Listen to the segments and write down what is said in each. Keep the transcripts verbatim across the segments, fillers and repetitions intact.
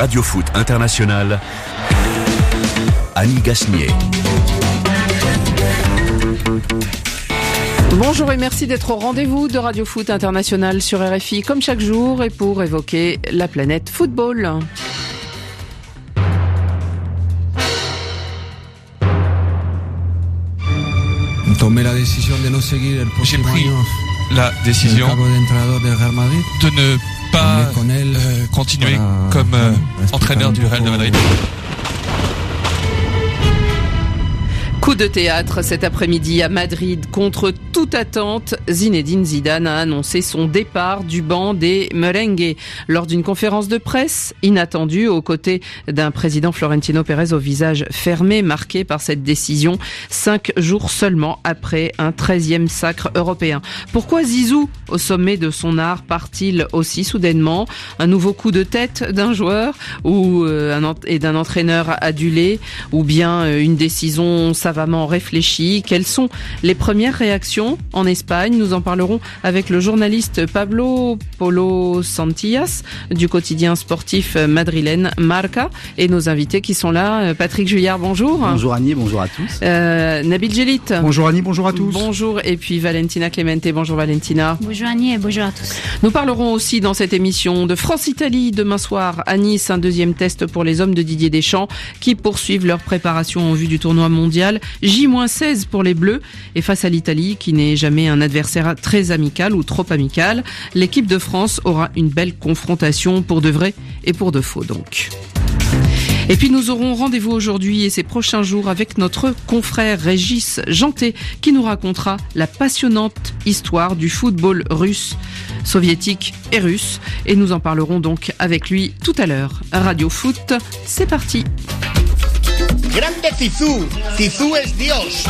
Radio Foot International, Annie Gasnier. Bonjour et merci d'être au rendez-vous de Radio Foot International sur R F I comme chaque jour et pour évoquer la planète football. J'ai pris la décision de ne pas euh, continuer comme euh, entraîneur du Real de Madrid. Coup de théâtre cet après-midi à Madrid. Contre toute attente, Zinedine Zidane a annoncé son départ du banc des merengues lors d'une conférence de presse inattendue aux côtés d'un président Florentino Pérez au visage fermé, marqué par cette décision cinq jours seulement après un treizième sacre européen. Pourquoi Zizou, au sommet de son art, part-il aussi soudainement? Un nouveau coup de tête d'un joueur ou euh, un, et d'un entraîneur adulé, ou bien euh, une décision savamment réfléchie? Quelles sont les premières réactions en Espagne? Nous en parlerons avec le journaliste Pablo Polo Santillas du quotidien sportif madrilène Marca et nos invités qui sont là. Patrick Juillard, bonjour. Bonjour Annie, bonjour à tous. Euh, Nabil Djellit. Bonjour Annie, bonjour à tous. Bonjour, et puis Valentina Clemente. Bonjour Valentina. Bonjour Annie et bonjour à tous. Nous parlerons aussi dans cette émission de France-Italie demain soir à Nice, un deuxième test pour les hommes de Didier Deschamps qui poursuivent leur préparation en vue du tournoi mondial. J seize pour les Bleus et face à l'Italie qui n'est jamais un adversaire très amical ou trop amical, l'équipe de France aura une belle confrontation pour de vrai et pour de faux donc. Et puis nous aurons rendez-vous aujourd'hui et ces prochains jours avec notre confrère Régis Janté qui nous racontera la passionnante histoire du football russe, soviétique et russe. Et nous en parlerons donc avec lui tout à l'heure. Radio Foot, c'est parti. Grande Zizou, Zizou es Dios.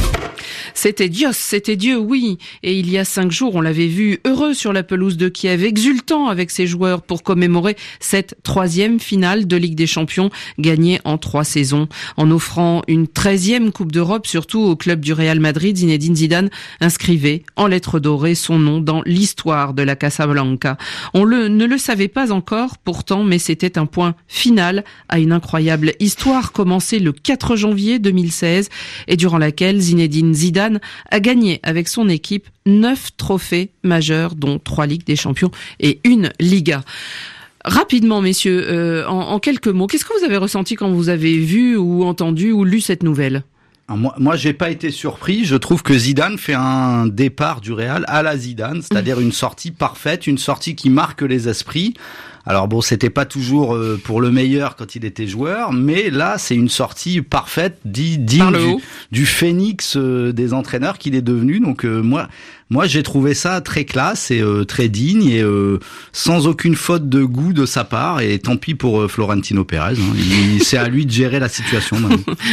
C'était Dios, c'était Dieu, oui. Et il y a cinq jours, on l'avait vu heureux sur la pelouse de Kiev, exultant avec ses joueurs pour commémorer cette troisième finale de Ligue des Champions gagnée en trois saisons. En offrant une treizième Coupe d'Europe, surtout au club du Real Madrid, Zinedine Zidane inscrivait en lettres dorées son nom dans l'histoire de la Casablanca. On le, ne le savait pas encore pourtant, mais c'était un point final à une incroyable histoire commencée le quatre janvier deux mille seize et durant laquelle Zinedine Zidane a gagné avec son équipe neuf trophées majeurs, dont trois Ligues des Champions et une Liga. Rapidement, messieurs, euh, en, en quelques mots, qu'est-ce que vous avez ressenti quand vous avez vu ou entendu ou lu cette nouvelle ? Alors moi, moi, j'ai pas été surpris. Je trouve que Zidane fait un départ du Real à la Zidane, c'est-à-dire une sortie parfaite, une sortie qui marque les esprits. Alors bon, c'était pas toujours euh, pour le meilleur quand il était joueur, mais là, c'est une sortie parfaite, digne du, du phénix euh, des entraîneurs qu'il est devenu. Donc euh, moi, moi, j'ai trouvé ça très classe et euh, très digne et euh, sans aucune faute de goût de sa part. Et tant pis pour euh, Florentino Pérez. Hein. Il, c'est à lui de gérer la situation. Nabil ?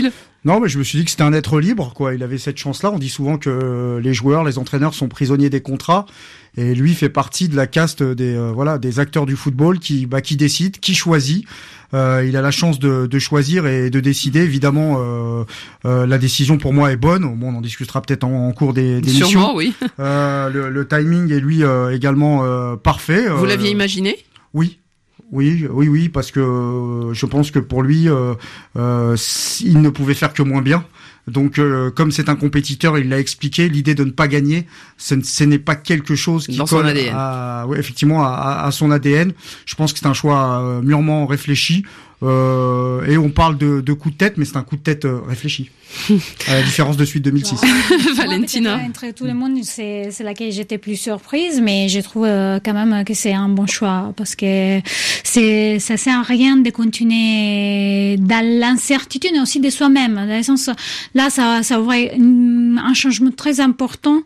Non, mais je me suis dit que c'était un être libre, quoi. Il avait cette chance-là. On dit souvent que les joueurs, les entraîneurs sont prisonniers des contrats. Et lui fait partie de la caste des euh, voilà des acteurs du football qui bah qui décide, qui choisit. Euh, il a la chance de, de choisir et de décider. Évidemment, euh, euh, la décision pour moi est bonne. Bon, on en discutera peut-être en, en cours des, des Sûrement, missions. oui. Euh, le, le timing est lui euh, également euh, parfait. Vous l'aviez imaginé ? Oui. Oui, oui, oui, parce que euh, je pense que pour lui, euh, euh, il ne pouvait faire que moins bien. Donc, euh, comme c'est un compétiteur, il l'a expliqué, l'idée de ne pas gagner, ce, ce n'est pas quelque chose qui dans colle son A D N. À, ouais, effectivement, à, à son A D N. Je pense que c'est un choix euh, mûrement réfléchi. Euh, et on parle de, de coup de tête, mais c'est un coup de tête euh, réfléchi. À la différence de suite deux mille six. Valentina. Moi, entre tout le monde, c'est, c'est laquelle j'étais plus surprise, mais je trouve euh, quand même que c'est un bon choix parce que c'est, ça sert à rien de continuer dans l'incertitude et aussi de soi-même. Dans le sens, là, ça, ça aurait un changement très important.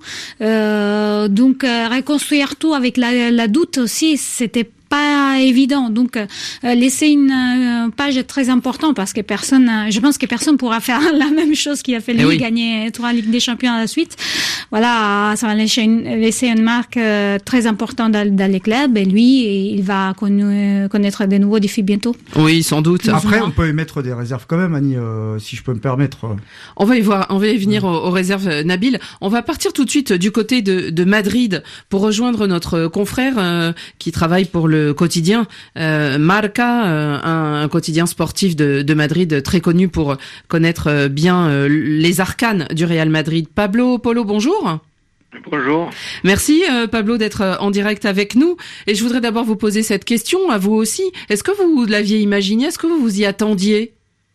Euh, donc, euh, reconstruire tout avec la, la doute aussi, c'était pas évident. Donc, euh, laisser une euh, page très importante parce que personne, euh, je pense que personne pourra faire la même chose qu'il a fait lui, oui. Gagner trois Ligues des Champions à la suite. voilà, ça va laisser une, laisser une marque euh, très importante dans, dans les clubs et lui, il va conna- connaître de nouveaux défis bientôt. Oui, sans doute. Après, on peut émettre des réserves quand même, Annie, euh, si je peux me permettre. On va y voir, on va y venir aux, aux réserves, Nabil. On va partir tout de suite du côté de, de Madrid pour rejoindre notre confrère euh, qui travaille pour le quotidien euh, Marca, euh, un, un quotidien sportif de, de Madrid très connu pour connaître euh, bien euh, les arcanes du Real Madrid. Pablo Polo, bonjour. Bonjour. Merci euh, Pablo d'être en direct avec nous. Et je voudrais d'abord vous poser cette question, à vous aussi. Est-ce que vous l'aviez imaginé? Est-ce que vous vous y attendiez?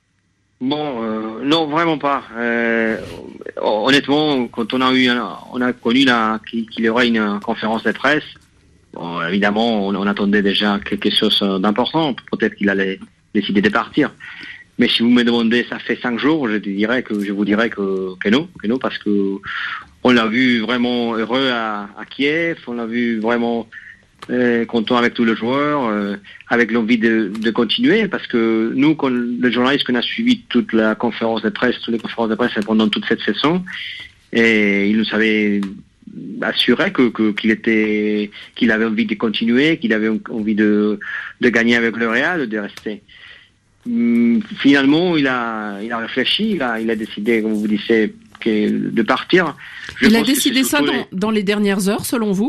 Bon, euh, non, vraiment pas. Euh, honnêtement, quand on a eu, un, on a connu la, qu'il, qu'il y aurait une conférence de presse, bon, évidemment, on, on attendait déjà quelque chose d'important. Peut-être qu'il allait décider de partir. Mais si vous me demandez, ça fait cinq jours, je dirais que je vous dirais que, que non, que non, parce que on l'a vu vraiment heureux à, à Kiev, on l'a vu vraiment euh, content avec tous les joueurs, euh, avec l'envie de, de continuer, parce que nous, quand, les journalistes qu'on a suivi toute la conférence de presse, toutes les conférences de presse pendant toute cette saison, et il nous avait assuré que, que qu'il était, qu'il avait envie de continuer, qu'il avait envie de, de gagner avec le Real, de rester. Finalement, il a, il a réfléchi, il a, il a décidé, comme vous disiez, de partir. Je il a décidé ça dans, les... dans les dernières heures, selon vous?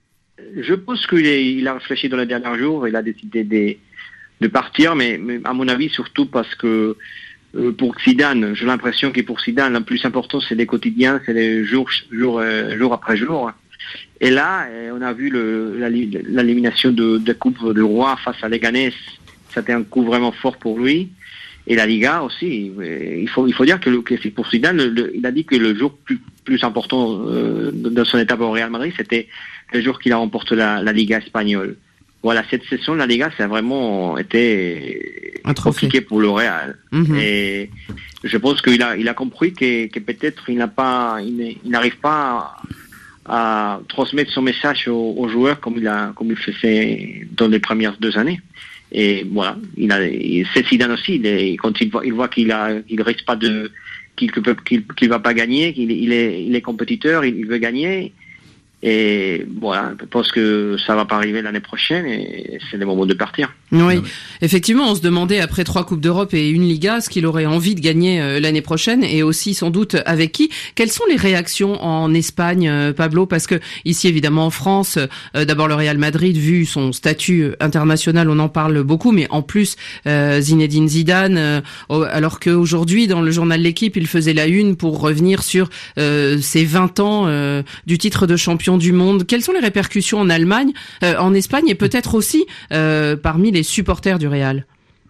Je pense qu'il est, il a réfléchi dans les derniers jours, il a décidé de, de partir, mais, mais à mon avis, surtout parce que euh, pour Zidane, j'ai l'impression que pour Zidane, le plus important, c'est les quotidiens, c'est les jours, jour, euh, jour après jour. Et là, on a vu le, la, l'élimination de, de Coupe de Roi face à Leganés. C'était un coup vraiment fort pour lui. Et la Liga aussi. Il faut, il faut dire que, le, que pour Zidane, le, le, il a dit que le jour plus, plus important euh, de son étape au Real Madrid, c'était le jour qu'il a remporté la, la Liga espagnole. Voilà, cette session de la Liga, ça a vraiment été compliqué pour le Real. Mm-hmm. Et je pense qu'il a, il a compris que, que peut-être il n'a pas, il, il n'arrive pas à, à transmettre son message aux, aux joueurs comme il a, comme il faisait dans les premières deux années. Et voilà, il a, c'est Zidane aussi. Il est, quand il voit, il voit qu'il a, il risque pas de, qu'il, qu'il, qu'il va pas gagner, qu'il il est, il est compétiteur, il, il veut gagner. Et voilà, je pense que ça va pas arriver l'année prochaine et c'est le moment de partir. Oui, effectivement, on se demandait après trois Coupes d'Europe et une Liga ce qu'il aurait envie de gagner euh, l'année prochaine et aussi sans doute avec qui. Quelles sont les réactions en Espagne, euh, Pablo? Parce que ici, évidemment, en France, euh, d'abord le Real Madrid, vu son statut international, on en parle beaucoup, mais en plus euh, Zinedine Zidane, euh, alors qu'aujourd'hui, dans le journal L'Équipe, il faisait la une pour revenir sur euh, ses vingt ans euh, du titre de champion du monde. Quelles sont les répercussions en Allemagne, euh, en Espagne et peut-être aussi euh, parmi les supporters du Real?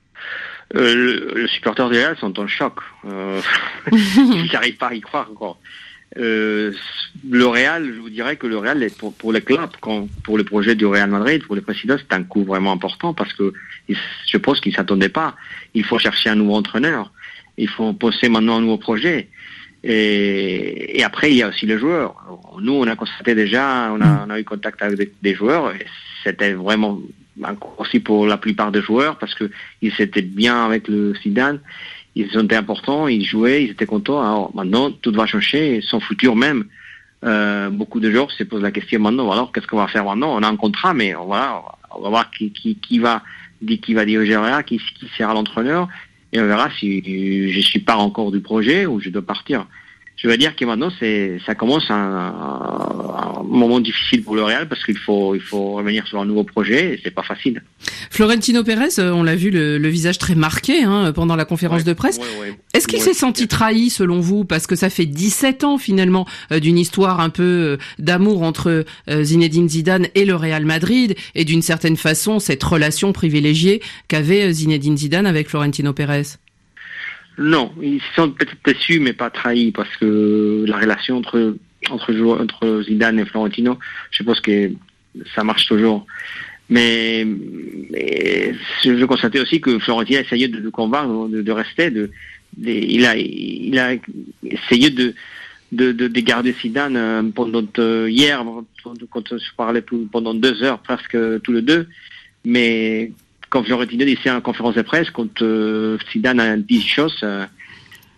euh, le, le supporter du Real sont en choc. Euh, ils n'arrivent pas à y croire encore. Euh, le Real, je vous dirais que le Real, est pour, pour le club, quand, pour le projet du Real Madrid, pour le président, c'est un coup vraiment important parce que je pense qu'ils ne s'attendaient pas. Il faut chercher un nouveau entraîneur. Il faut penser maintenant à un nouveau projet. Et, et après, il y a aussi les joueurs. Nous, on a constaté déjà, on a, on a eu contact avec des, des joueurs. Et c'était vraiment un coup aussi pour la plupart des joueurs parce que ils étaient bien avec le Zidane. Ils étaient importants, ils jouaient, ils étaient contents. Alors maintenant, tout va changer, son futur même. Euh, beaucoup de joueurs se posent la question maintenant. Alors, qu'est-ce qu'on va faire maintenant? On a un contrat, mais on va, on va voir qui, qui, qui va, qui va diriger le Real, qui, qui sera l'entraîneur. Et on verra si je suis pas encore du projet ou je dois partir. Je veux dire que maintenant, c'est, ça commence un, un moment difficile pour le Real parce qu'il faut, il faut revenir sur un nouveau projet et c'est pas facile. Florentino Pérez, on l'a vu le, le visage très marqué hein, pendant la conférence ouais, de presse. Ouais, ouais, Est-ce qu'il ouais, s'est senti trahi selon vous? Parce que ça fait dix-sept ans finalement euh, d'une histoire un peu euh, d'amour entre euh, Zinedine Zidane et le Real Madrid et d'une certaine façon cette relation privilégiée qu'avait Zinedine Zidane avec Florentino Pérez. Non, ils sont peut-être déçus, mais pas trahis, parce que la relation entre entre joueurs, entre Zidane et Florentino, je pense que ça marche toujours. Mais, mais je constatais aussi que Florentino a essayé de, de convaincre, de, de rester. De, de, il a il a essayé de de, de, de garder Zidane pendant euh, hier, quand on se parlait pendant deux heures presque tous les deux, mais quand Florentino disait en conférence de presse, quand euh, Zidane a dit des choses, euh,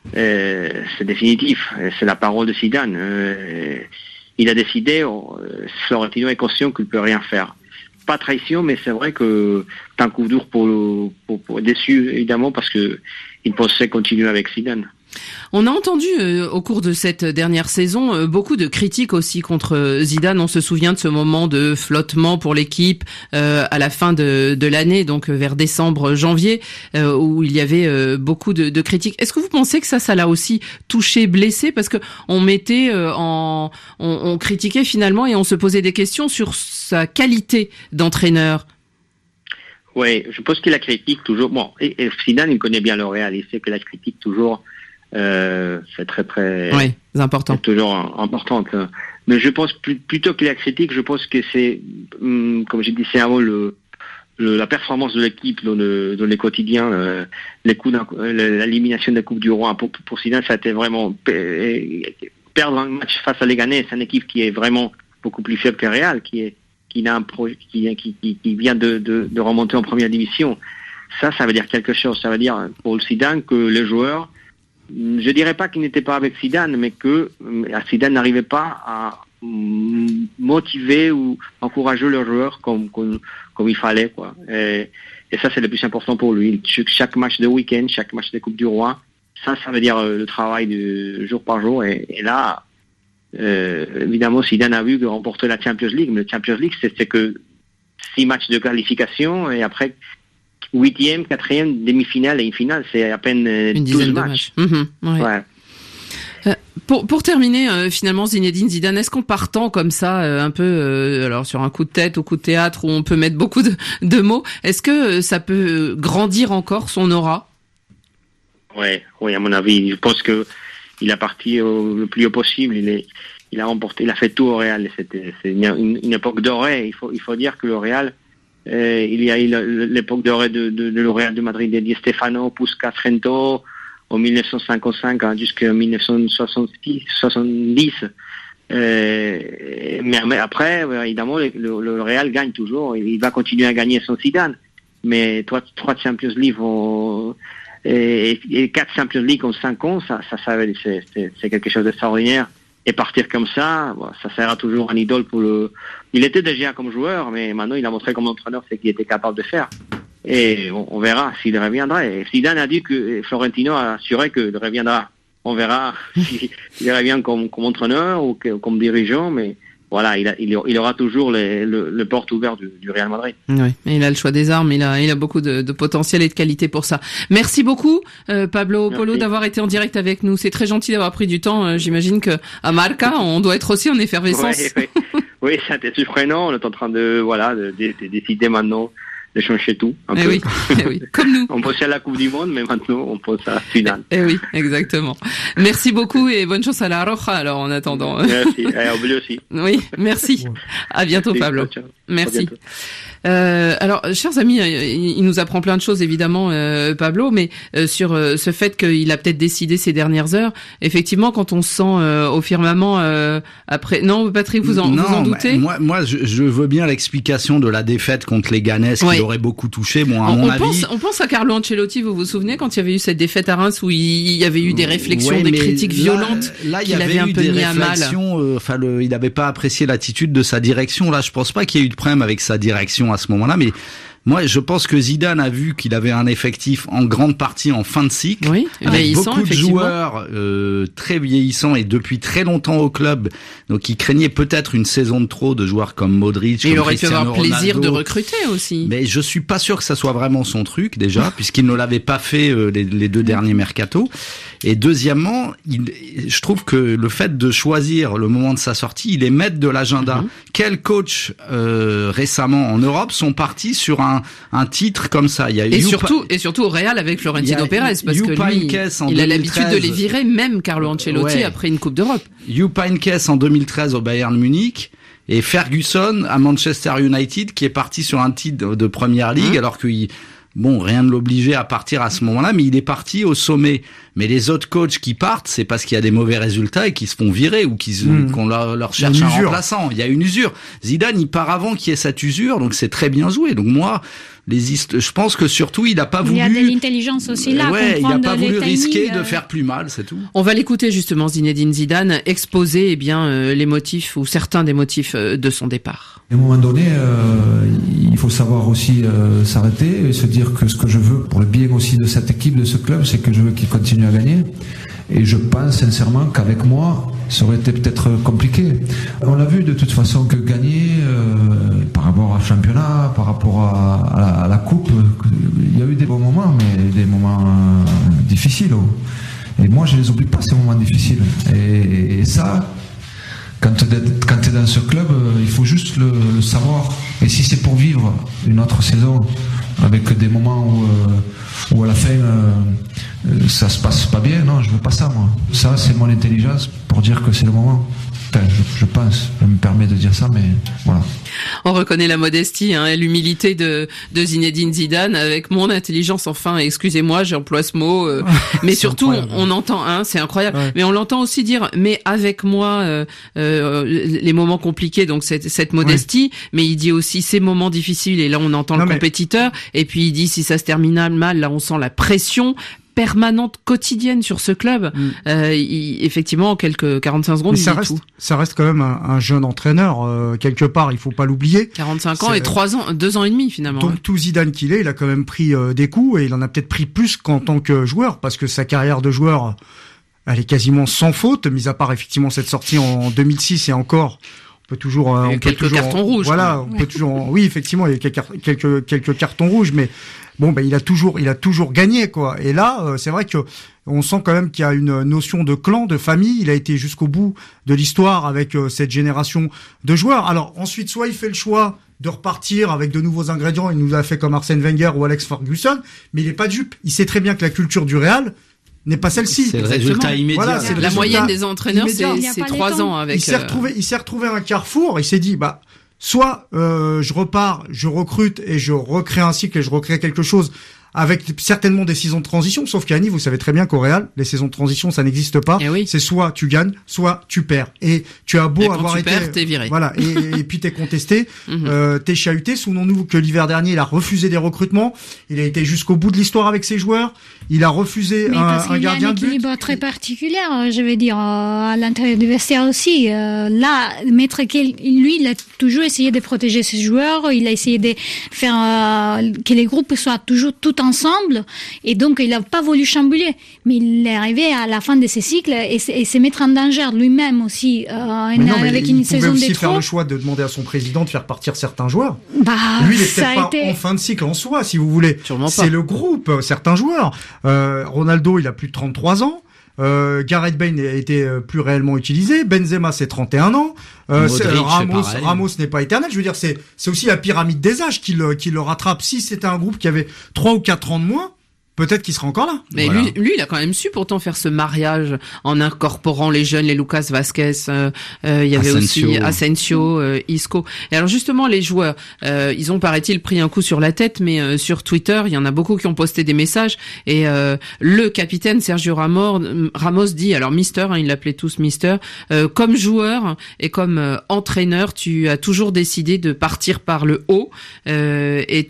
euh, c'est définitif. C'est la parole de Zidane. Euh, il a décidé. Euh, Florentino est conscient qu'il peut rien faire. Pas trahison, mais c'est vrai que c'est un coup dur pour, pour, pour déçu évidemment parce que il pensait continuer avec Zidane. On a entendu euh, au cours de cette dernière saison euh, beaucoup de critiques aussi contre Zidane. On se souvient de ce moment de flottement pour l'équipe euh, à la fin de, de l'année, donc vers décembre, janvier, euh, où il y avait euh, beaucoup de, de critiques. Est-ce que vous pensez que ça, ça l'a aussi touché, blessé, parce que on mettait euh, en, on, on critiquait finalement et on se posait des questions sur sa qualité d'entraîneur. Oui, je pense que la critique toujours. Bon, et, et Zidane, il connaît bien le Real, il sait que la critique toujours. Euh, c'est très très oui, c'est important. C'est toujours importante. Mais je pense plus, plutôt que la critique, je pense que c'est, hum, comme j'ai dit, c'est avant le, le la performance de l'équipe dans le dans les quotidiens, euh, les coups l'élimination de la Coupe du Roi pour pour Zidane, ça a été vraiment perdre un match face à Leganés, c'est une équipe qui est vraiment beaucoup plus faible que le Real, qui est qui a un projet qui qui qui, qui vient de, de de remonter en première division. Ça, ça veut dire quelque chose. Ça veut dire pour Zidane que les joueurs, je dirais pas qu'il n'était pas avec Zidane, mais que Zidane n'arrivait pas à motiver ou encourager leurs joueurs comme comme, comme il fallait, quoi. Et, et ça, c'est le plus important pour lui. Chaque match de week-end, chaque match de Coupe du Roi, ça, ça veut dire le travail de jour par jour. Et, et là, euh, évidemment, Zidane a vu que remporter la Champions League, mais la Champions League, c'est, c'est que six matchs de qualification et après huitième, quatrième, demi-finale et une finale, c'est à peine une douze matchs. matchs. Mmh, ouais. Ouais. Euh, pour pour terminer, euh, finalement, Zinedine Zidane, est-ce qu'en partant comme ça, euh, un peu, euh, alors sur un coup de tête ou coup de théâtre où on peut mettre beaucoup de, de mots, est-ce que euh, ça peut grandir encore son aura? Ouais, oui, à mon avis, je pense que il a parti au, le plus haut possible. Il est, il a remporté, il a fait tout au Real. C'était, c'est une, une, une époque dorée. Il faut, il faut dire que le Real. Euh, il y a eu l'époque dorée de, de, de le Real de Madrid, de Di Stefano, Puskas, Rento, en dix-neuf cent cinquante-cinq hein, jusqu'en dix-neuf cent soixante-dix. Euh, mais, mais après, évidemment, le, le Real gagne toujours. Il va continuer à gagner sans Zidane. Mais trois, trois Champions League en, et, et quatre Champions League en cinq ans, ça, ça, ça c'est, c'est, c'est quelque chose d'extraordinaire. Et partir comme ça, bon, ça sera toujours un idole pour le. Il était déjà comme joueur, mais maintenant il a montré comme entraîneur ce qu'il était capable de faire. Et on, on verra s'il reviendra. Et Zidane a dit que Florentino a assuré qu'il reviendra. On verra s'il revient comme, comme entraîneur ou que, comme dirigeant, mais voilà, il, a, il, il aura toujours les, le, le porte ouvert du, du Real Madrid. Oui, il a le choix des armes, il a, il a beaucoup de, de potentiel et de qualité pour ça. Merci beaucoup, euh, Pablo Polo, d'avoir été en direct avec nous. C'est très gentil d'avoir pris du temps. Euh, j'imagine que à Marca, on doit être aussi en effervescence. Oui, oui. Oui, c'était surprenant. On est en train de, voilà, de, de, de décider maintenant de changer tout. Un eh peu. Oui, eh oui, comme nous. On pensait à la Coupe du Monde, mais maintenant on pense à la finale. Eh oui, exactement. Merci beaucoup et bonne chance à la Roja, alors, en attendant. Merci. Et au bleu aussi. Oui, merci. À bientôt, Pablo. Ciao, ciao. Merci. Euh, alors, chers amis, il nous apprend plein de choses, évidemment, euh, Pablo, mais euh, sur euh, ce fait qu'il a peut-être décidé ces dernières heures, effectivement, quand on se sent euh, au firmament euh, après... Non, Patrick, vous en, non, vous en doutez? Moi, moi je, je veux bien l'explication de la défaite contre les Leganés, qui ouais. aurait beaucoup touché. Bon, à on, mon on avis... Pense, on pense à Carlo Ancelotti, vous vous souvenez, quand il y avait eu cette défaite à Reims, où il y avait eu des réflexions, ouais, des critiques là, violentes là, qu'il avait un peu mis à mal. Euh, enfin, le, il n'avait pas apprécié l'attitude de sa direction. Là, je pense pas qu'il y ait eu de problème avec sa direction à ce moment-là, mais moi, je pense que Zidane a vu qu'il avait un effectif en grande partie en fin de cycle, oui, avec beaucoup de joueurs euh, très vieillissants et depuis très longtemps au club. Donc, il craignait peut-être une saison de trop de joueurs comme Modric, et comme il aurait Cristiano pu avoir Ronaldo. Plaisir de recruter aussi. Mais je suis pas sûr que ça soit vraiment son truc déjà, puisqu'il ne l'avait pas fait euh, les, les deux derniers mercatos. Et deuxièmement, il, je trouve que le fait de choisir le moment de sa sortie, il est maître de l'agenda. Mm-hmm. Quels coachs euh, récemment en Europe sont partis sur un, un titre comme ça? Il y a et Youpa, surtout et surtout au Real avec Florentino Pérez, parce Youpa que lui, il a l'habitude de les virer, même Carlo Ancelotti ouais. après une Coupe d'Europe. Youpa en deux mille treize au Bayern Munich. Et Ferguson à Manchester United, qui est parti sur un titre de Première Ligue, mmh. alors qu'il... Bon, rien ne l'obligeait à partir à ce moment-là, mais il est parti au sommet. Mais les autres coachs qui partent, c'est parce qu'il y a des mauvais résultats et qu'ils se font virer ou qu'ils, mmh. qu'on leur, leur cherche un remplaçant. Il y a une usure. Zidane, il part avant qu'il y ait cette usure, donc c'est très bien joué. Donc moi, les hist- je pense que surtout, il n'a pas voulu... Il y a de l'intelligence aussi là. Ouais, il n'a pas voulu risquer euh... de faire plus mal, c'est tout. On va l'écouter justement, Zinedine Zidane, exposer eh bien euh, les motifs ou certains des motifs euh, de son départ. À un moment donné, euh, il faut savoir aussi euh, s'arrêter et se dire que ce que je veux pour le bien aussi de cette équipe, de ce club, c'est que je veux qu'il continue à gagner. Et je pense sincèrement qu'avec moi, ça aurait été peut-être compliqué. On l'a vu de toute façon que gagner euh, par rapport au championnat, par rapport à, à, la, à la coupe, il y a eu des bons moments, mais des moments euh, difficiles. Oh. Et moi, je les oublie pas, ces moments difficiles. Et, et ça, quand tu es dans ce club, il faut juste le, le savoir. Et si c'est pour vivre une autre saison, avec des moments où, euh, où à la fin euh, ça se passe pas bien, non, je veux pas ça, moi. Ça, c'est mon intelligence pour dire que c'est le moment. Enfin, je, je pense, je me permets de dire ça, mais voilà. On reconnaît la modestie hein, et l'humilité de, de Zinedine Zidane avec mon intelligence. Enfin, excusez-moi, j'emploie ce mot, euh, mais surtout on, on entend, hein, c'est incroyable. Ouais. Mais on l'entend aussi dire, mais avec moi, euh, euh, les moments compliqués, donc cette, cette modestie. Ouais. Mais il dit aussi ces moments difficiles et là on entend non, le compétiteur. Mais... Et puis il dit si ça se termine mal, là on sent la pression permanente, quotidienne sur ce club. Mm. Euh, il, effectivement, en quelques quarante-cinq secondes, mais ça il dit reste, tout. Ça reste quand même un, un jeune entraîneur, euh, quelque part, il faut pas l'oublier. quarante-cinq ans et trois ans, deux ans et demi finalement. Donc ouais. tout Zidane qu'il est, il a quand même pris euh, des coups et il en a peut-être pris plus qu'en tant que joueur, parce que sa carrière de joueur, elle est quasiment sans faute, mis à part effectivement cette sortie en deux mille six et encore. On peut toujours, euh, on quelques peut toujours, cartons rouges. Voilà, quoi. on peut toujours. Oui, effectivement, il y a quelques quelques, quelques cartons rouges, mais bon, ben il a toujours, il a toujours gagné quoi. Et là, euh, c'est vrai que on sent quand même qu'il y a une notion de clan, de famille. Il a été jusqu'au bout de l'histoire avec euh, cette génération de joueurs. Alors ensuite, soit il fait le choix de repartir avec de nouveaux ingrédients. Il nous a fait comme Arsène Wenger ou Alex Ferguson, mais il est pas dupe. Il sait très bien que la culture du Real n'est pas celle-ci. C'est le résultat immédiat. Voilà, c'est la le moyenne des entraîneurs, immédiat. c'est, c'est trois ans avec. Il s'est retrouvé, il s'est retrouvé un carrefour. Il s'est dit, bah, soit euh, je repars, je recrute et je recrée un cycle et je recrée quelque chose avec certainement des saisons de transition. Sauf qu'Annie, vous savez très bien qu'au Real, les saisons de transition, ça n'existe pas. Oui. C'est soit tu gagnes, soit tu perds. Et tu as beau et avoir tu été, perds, t'es viré. Voilà, et, et puis t'es contesté, mm-hmm. euh, t'es chahuté. Souvenons-nous que l'hiver dernier, il a refusé des recrutements. Il a été jusqu'au bout de l'histoire avec ses joueurs. Il a refusé mais un, parce un gardien de but. Il y a un équilibre très particulier, je vais dire, à l'intérieur du vestiaire aussi. Euh, là, Maître Kell, lui, il a toujours essayé de protéger ses joueurs. Il a essayé de faire euh, que les groupes soient toujours tout ensemble. Et donc, il n'a pas voulu chambouler. Mais il est arrivé à la fin de ses cycles et, et se mettre en danger lui-même aussi, euh, une, non, avec il une saison de trop. Il pouvait aussi faire le choix de demander à son président de faire partir certains joueurs. Bah, lui, il est peut-être pas été... en fin de cycle en soi, si vous voulez. Sûrement pas. C'est le groupe, certains joueurs. Euh, Ronaldo, il a plus de trente-trois ans. Euh, Gareth Bale a été plus réellement utilisé. Benzema, c'est trente et un ans. Euh, Modric, c'est, Ramos, c'est Ramos n'est pas éternel. Je veux dire, c'est, c'est aussi la pyramide des âges qui le, qui le rattrape. Si c'était un groupe qui avait trois ou quatre ans de moins, peut-être qu'il sera encore là. Mais voilà. lui, lui, il a quand même su pourtant faire ce mariage en incorporant les jeunes, les Lucas Vazquez. Euh, euh, il y avait Asensio. aussi Asensio, euh, Isco. Et alors justement, les joueurs, euh, ils ont paraît-il pris un coup sur la tête, mais euh, sur Twitter, il y en a beaucoup qui ont posté des messages. Et euh, le capitaine Sergio Ramos, Ramos dit, alors Mister, hein, il l'appelait tous Mister, euh, comme joueur et comme euh, entraîneur, tu as toujours décidé de partir par le haut euh, et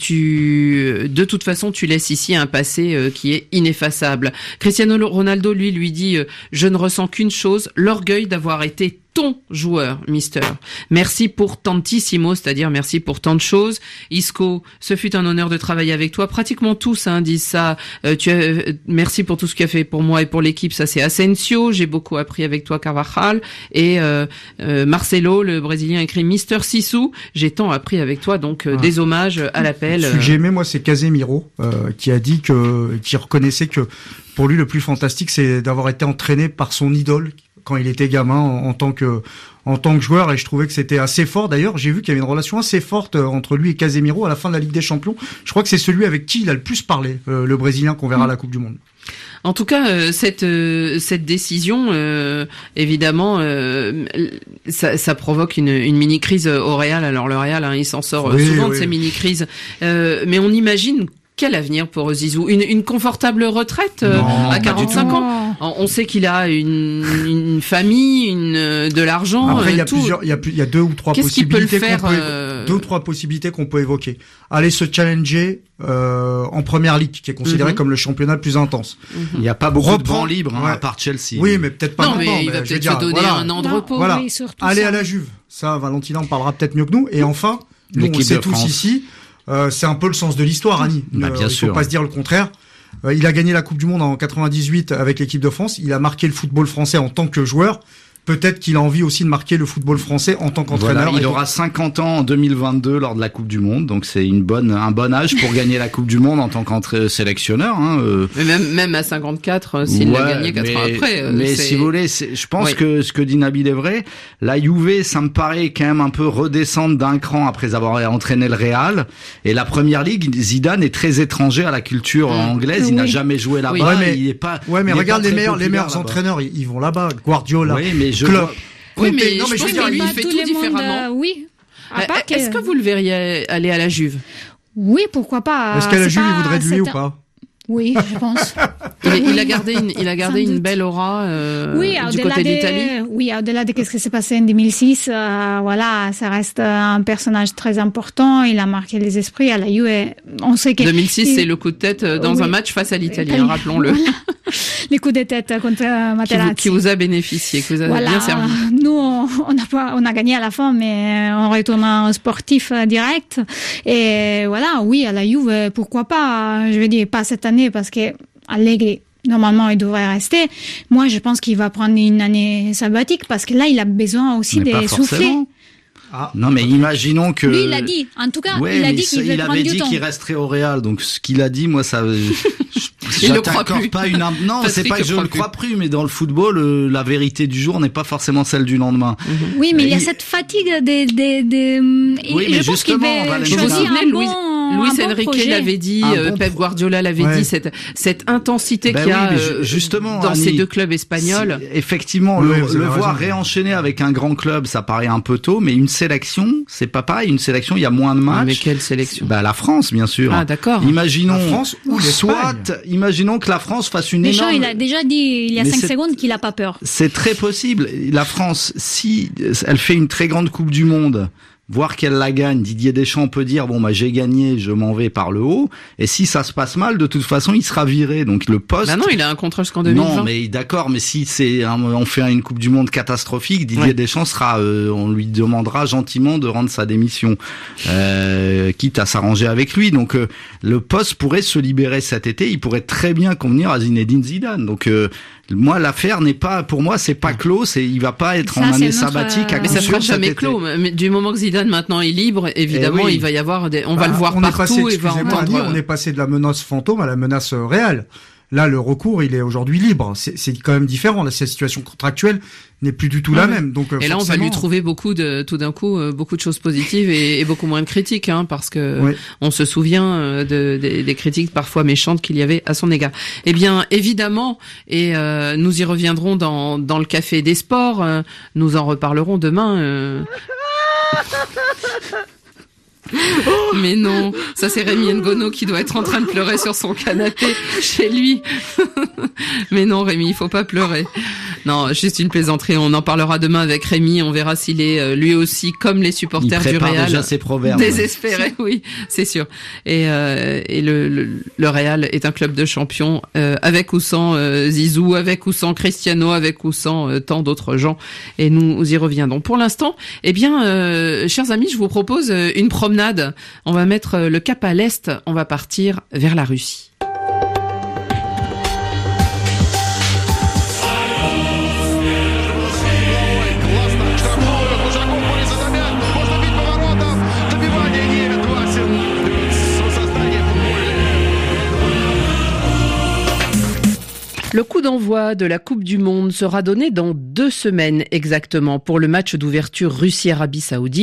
tu, de toute façon, tu laisses ici un passé qui est ineffaçable. Cristiano Ronaldo, lui, lui dit euh, « Je ne ressens qu'une chose, l'orgueil d'avoir été ton joueur, Mister. Merci pour tantissimo, c'est-à-dire merci pour tant de choses. Isco, ce fut un honneur de travailler avec toi. Pratiquement tous hein, disent ça. Euh, tu as, euh, merci pour tout ce que tu as fait pour moi et pour l'équipe. Ça, c'est Asensio. J'ai beaucoup appris avec toi, Carvajal. Et euh, euh, Marcelo, le Brésilien, écrit Mister Sissou. J'ai tant appris avec toi. Donc, euh, ah. des hommages à l'appel. Ce que j'ai aimé, moi, c'est Casemiro euh, qui a dit que, qui reconnaissait que pour lui, le plus fantastique, c'est d'avoir été entraîné par son idole quand il était gamin en, en tant que en tant que joueur, et je trouvais que c'était assez fort. D'ailleurs, j'ai vu qu'il y avait une relation assez forte entre lui et Casemiro à la fin de la Ligue des Champions. Je crois que c'est celui avec qui il a le plus parlé, euh, le Brésilien qu'on verra à la Coupe du Monde. En tout cas, euh, cette euh, cette décision, euh, évidemment, euh, ça, ça provoque une, une mini crise au Real. Alors le Real, hein, il s'en sort oui, souvent oui. de ces mini crises, euh, mais on imagine Quel avenir pour Zizou? Une, une confortable retraite euh, non, à quarante-cinq ans. On sait qu'il a une, une famille, une de l'argent. Après, il y a tout. plusieurs, il y a, il y a deux ou trois Qu'est-ce possibilités qu'il peut le faire, qu'on peut, euh... deux ou trois possibilités qu'on peut évoquer. Aller se challenger euh, en première ligue, qui est considéré mm-hmm. comme le championnat le plus intense. Mm-hmm. Il n'y a pas beaucoup Reprend... de bancs libres, hein, ouais. à part Chelsea. Oui, mais peut-être pas. Non, longtemps, mais il va peut-être se donner voilà. un an de repos. Voilà. Oui, Aller ça. à la Juve. Ça, Valentina en parlera peut-être mieux que nous. Et enfin, nous, on le sait tous ici. Euh, c'est un peu le sens de l'histoire, Annie. Bah, bien euh, il sûr. faut pas se dire le contraire. Euh, il a gagné la Coupe du Monde en quatre-vingt-dix-huit avec l'équipe de France. Il a marqué le football français en tant que joueur. Peut-être qu'il a envie aussi de marquer le football français en tant qu'entraîneur. Voilà, il aura cinquante ans en deux mille vingt-deux lors de la Coupe du Monde, donc c'est une bonne, un bon âge pour gagner la Coupe du Monde en tant qu'entraîneur. Hein, euh. Mais même, même à cinquante-quatre, s'il ouais, l'a gagné quatre ans après. Euh, mais si vous voulez, je pense oui. que ce que dit Nabil est vrai. La Juve, ça me paraît quand même un peu redescendre d'un cran après avoir entraîné le Real. Et la Première Ligue, Zidane est très étranger à la culture mmh. anglaise. Il oui. n'a jamais joué là-bas. Oui. Ouais, mais, il est pas. Ouais, mais regarde les meilleurs, les meilleurs entraîneurs, ils vont là-bas. Guardiola, oui, mais je Klopp. Oui, mais non, mais je, je pense que lui, il fait tout différemment. Monde, euh, oui. Est-ce que... que vous le verriez aller à la Juve? Oui, pourquoi pas. Est-ce qu'à la Juve, il voudrait de lui ou pas? Oui, je pense. il, est, il a gardé une, il a gardé une belle aura euh, oui, du côté de l'Italie. Oui, au-delà de ce qui s'est passé en deux mille six, euh, voilà, ça reste un personnage très important. Il a marqué les esprits à la Juve. On sait que deux mille six, il... c'est le coup de tête dans oui. un match face à l'Italie, hein, rappelons-le. Voilà. Les coups de tête contre Materazzi. Qui vous, qui vous a bénéficié, qui vous a voilà. bien servi. Nous, on, on a pas, on a gagné à la fin, mais on retourne en sportif direct. Et voilà, oui, à la Juve, pourquoi pas? Je veux dire, pas cette année parce que Allegri, normalement, il devrait rester. Moi, je pense qu'il va prendre une année sabbatique parce que là, il a besoin aussi de souffler. Ah. Non, mais imaginons que... Lui, il a dit. En tout cas, ouais, il a dit qu'il veut prendre du temps. Il avait dit qu'il resterait au Real. Donc, ce qu'il a dit, moi, ça... il le croit plus. Pas une... Non, c'est pas que je le crois plus, mais dans le football, euh, la vérité du jour n'est pas forcément celle du lendemain. Mm-hmm. Oui, mais il y a cette fatigue des... des, des... Oui, mais je justement, pense qu'il veut choisir un bon... Luis Enrique l'avait dit, euh, bon Pep Guardiola l'avait ouais. dit, cette, cette intensité ben qu'il y a oui, euh, justement, dans Annie, ces deux clubs espagnols. Effectivement, oui, le, le voir réenchaîner avec un grand club, ça paraît un peu tôt, mais une sélection, c'est pas pareil. Une sélection, il y a moins de matchs. Mais quelle sélection? Bah la France, bien sûr. Ah d'accord. Imaginons, la France ou soit, imaginons que la France fasse une Deschamps, énorme... il a déjà dit il y a mais cinq secondes qu'il a pas peur. C'est très possible. La France, si elle fait une très grande Coupe du Monde, voir qu'elle la gagne, Didier Deschamps peut dire bon bah j'ai gagné, je m'en vais par le haut. Et si ça se passe mal, de toute façon, il sera viré. Donc le poste. Bah non, il a un contrat jusqu'en deux mille vingt. Non, mais d'accord, mais si c'est un, on fait une Coupe du Monde catastrophique, Didier ouais. Deschamps sera, euh, on lui demandera gentiment de rendre sa démission, euh, quitte à s'arranger avec lui. Donc euh, le poste pourrait se libérer cet été. Il pourrait très bien convenir à Zinedine Zidane. Donc euh, moi, l'affaire n'est pas, pour moi, c'est pas clos. C'est, il va pas être ça, en année sabbatique. À mais ça sera jamais clos. Mais du moment que Zidane maintenant est libre, évidemment, oui. il va y avoir des, on bah, va le voir on partout. Est passé, et va entendre... Annie, on est passé de la menace fantôme à la menace réelle. Là, le recours, il est aujourd'hui libre. C'est, c'est quand même différent. La situation contractuelle n'est plus du tout la ouais. même. Donc, et là, forcément... on va lui trouver beaucoup de, tout d'un coup, beaucoup de choses positives et, et beaucoup moins de critiques, hein, parce que oui. on se souvient de, de, des critiques parfois méchantes qu'il y avait à son égard. Eh bien, évidemment, et euh, nous y reviendrons dans, dans le Café des Sports. Euh, nous en reparlerons demain. Euh... Mais non, ça c'est Rémi Ngono qui doit être en train de pleurer sur son canapé chez lui. Mais non Rémi, il faut pas pleurer. Non, juste une plaisanterie, on en parlera demain avec Rémi, on verra s'il est euh, lui aussi comme les supporters du Real. Déjà ses proverbes. Désespéré, oui, c'est sûr. Et, euh, et le, le, le Real est un club de champions, euh, avec ou sans euh, Zizou, avec ou sans Cristiano, avec ou sans euh, tant d'autres gens. Et nous y reviendrons. Pour l'instant, eh bien, euh, chers amis, je vous propose une promenade. On va mettre le cap à l'est, on va partir vers la Russie. Le coup d'envoi de la Coupe du Monde sera donné dans deux semaines exactement pour le match d'ouverture Russie-Arabie Saoudite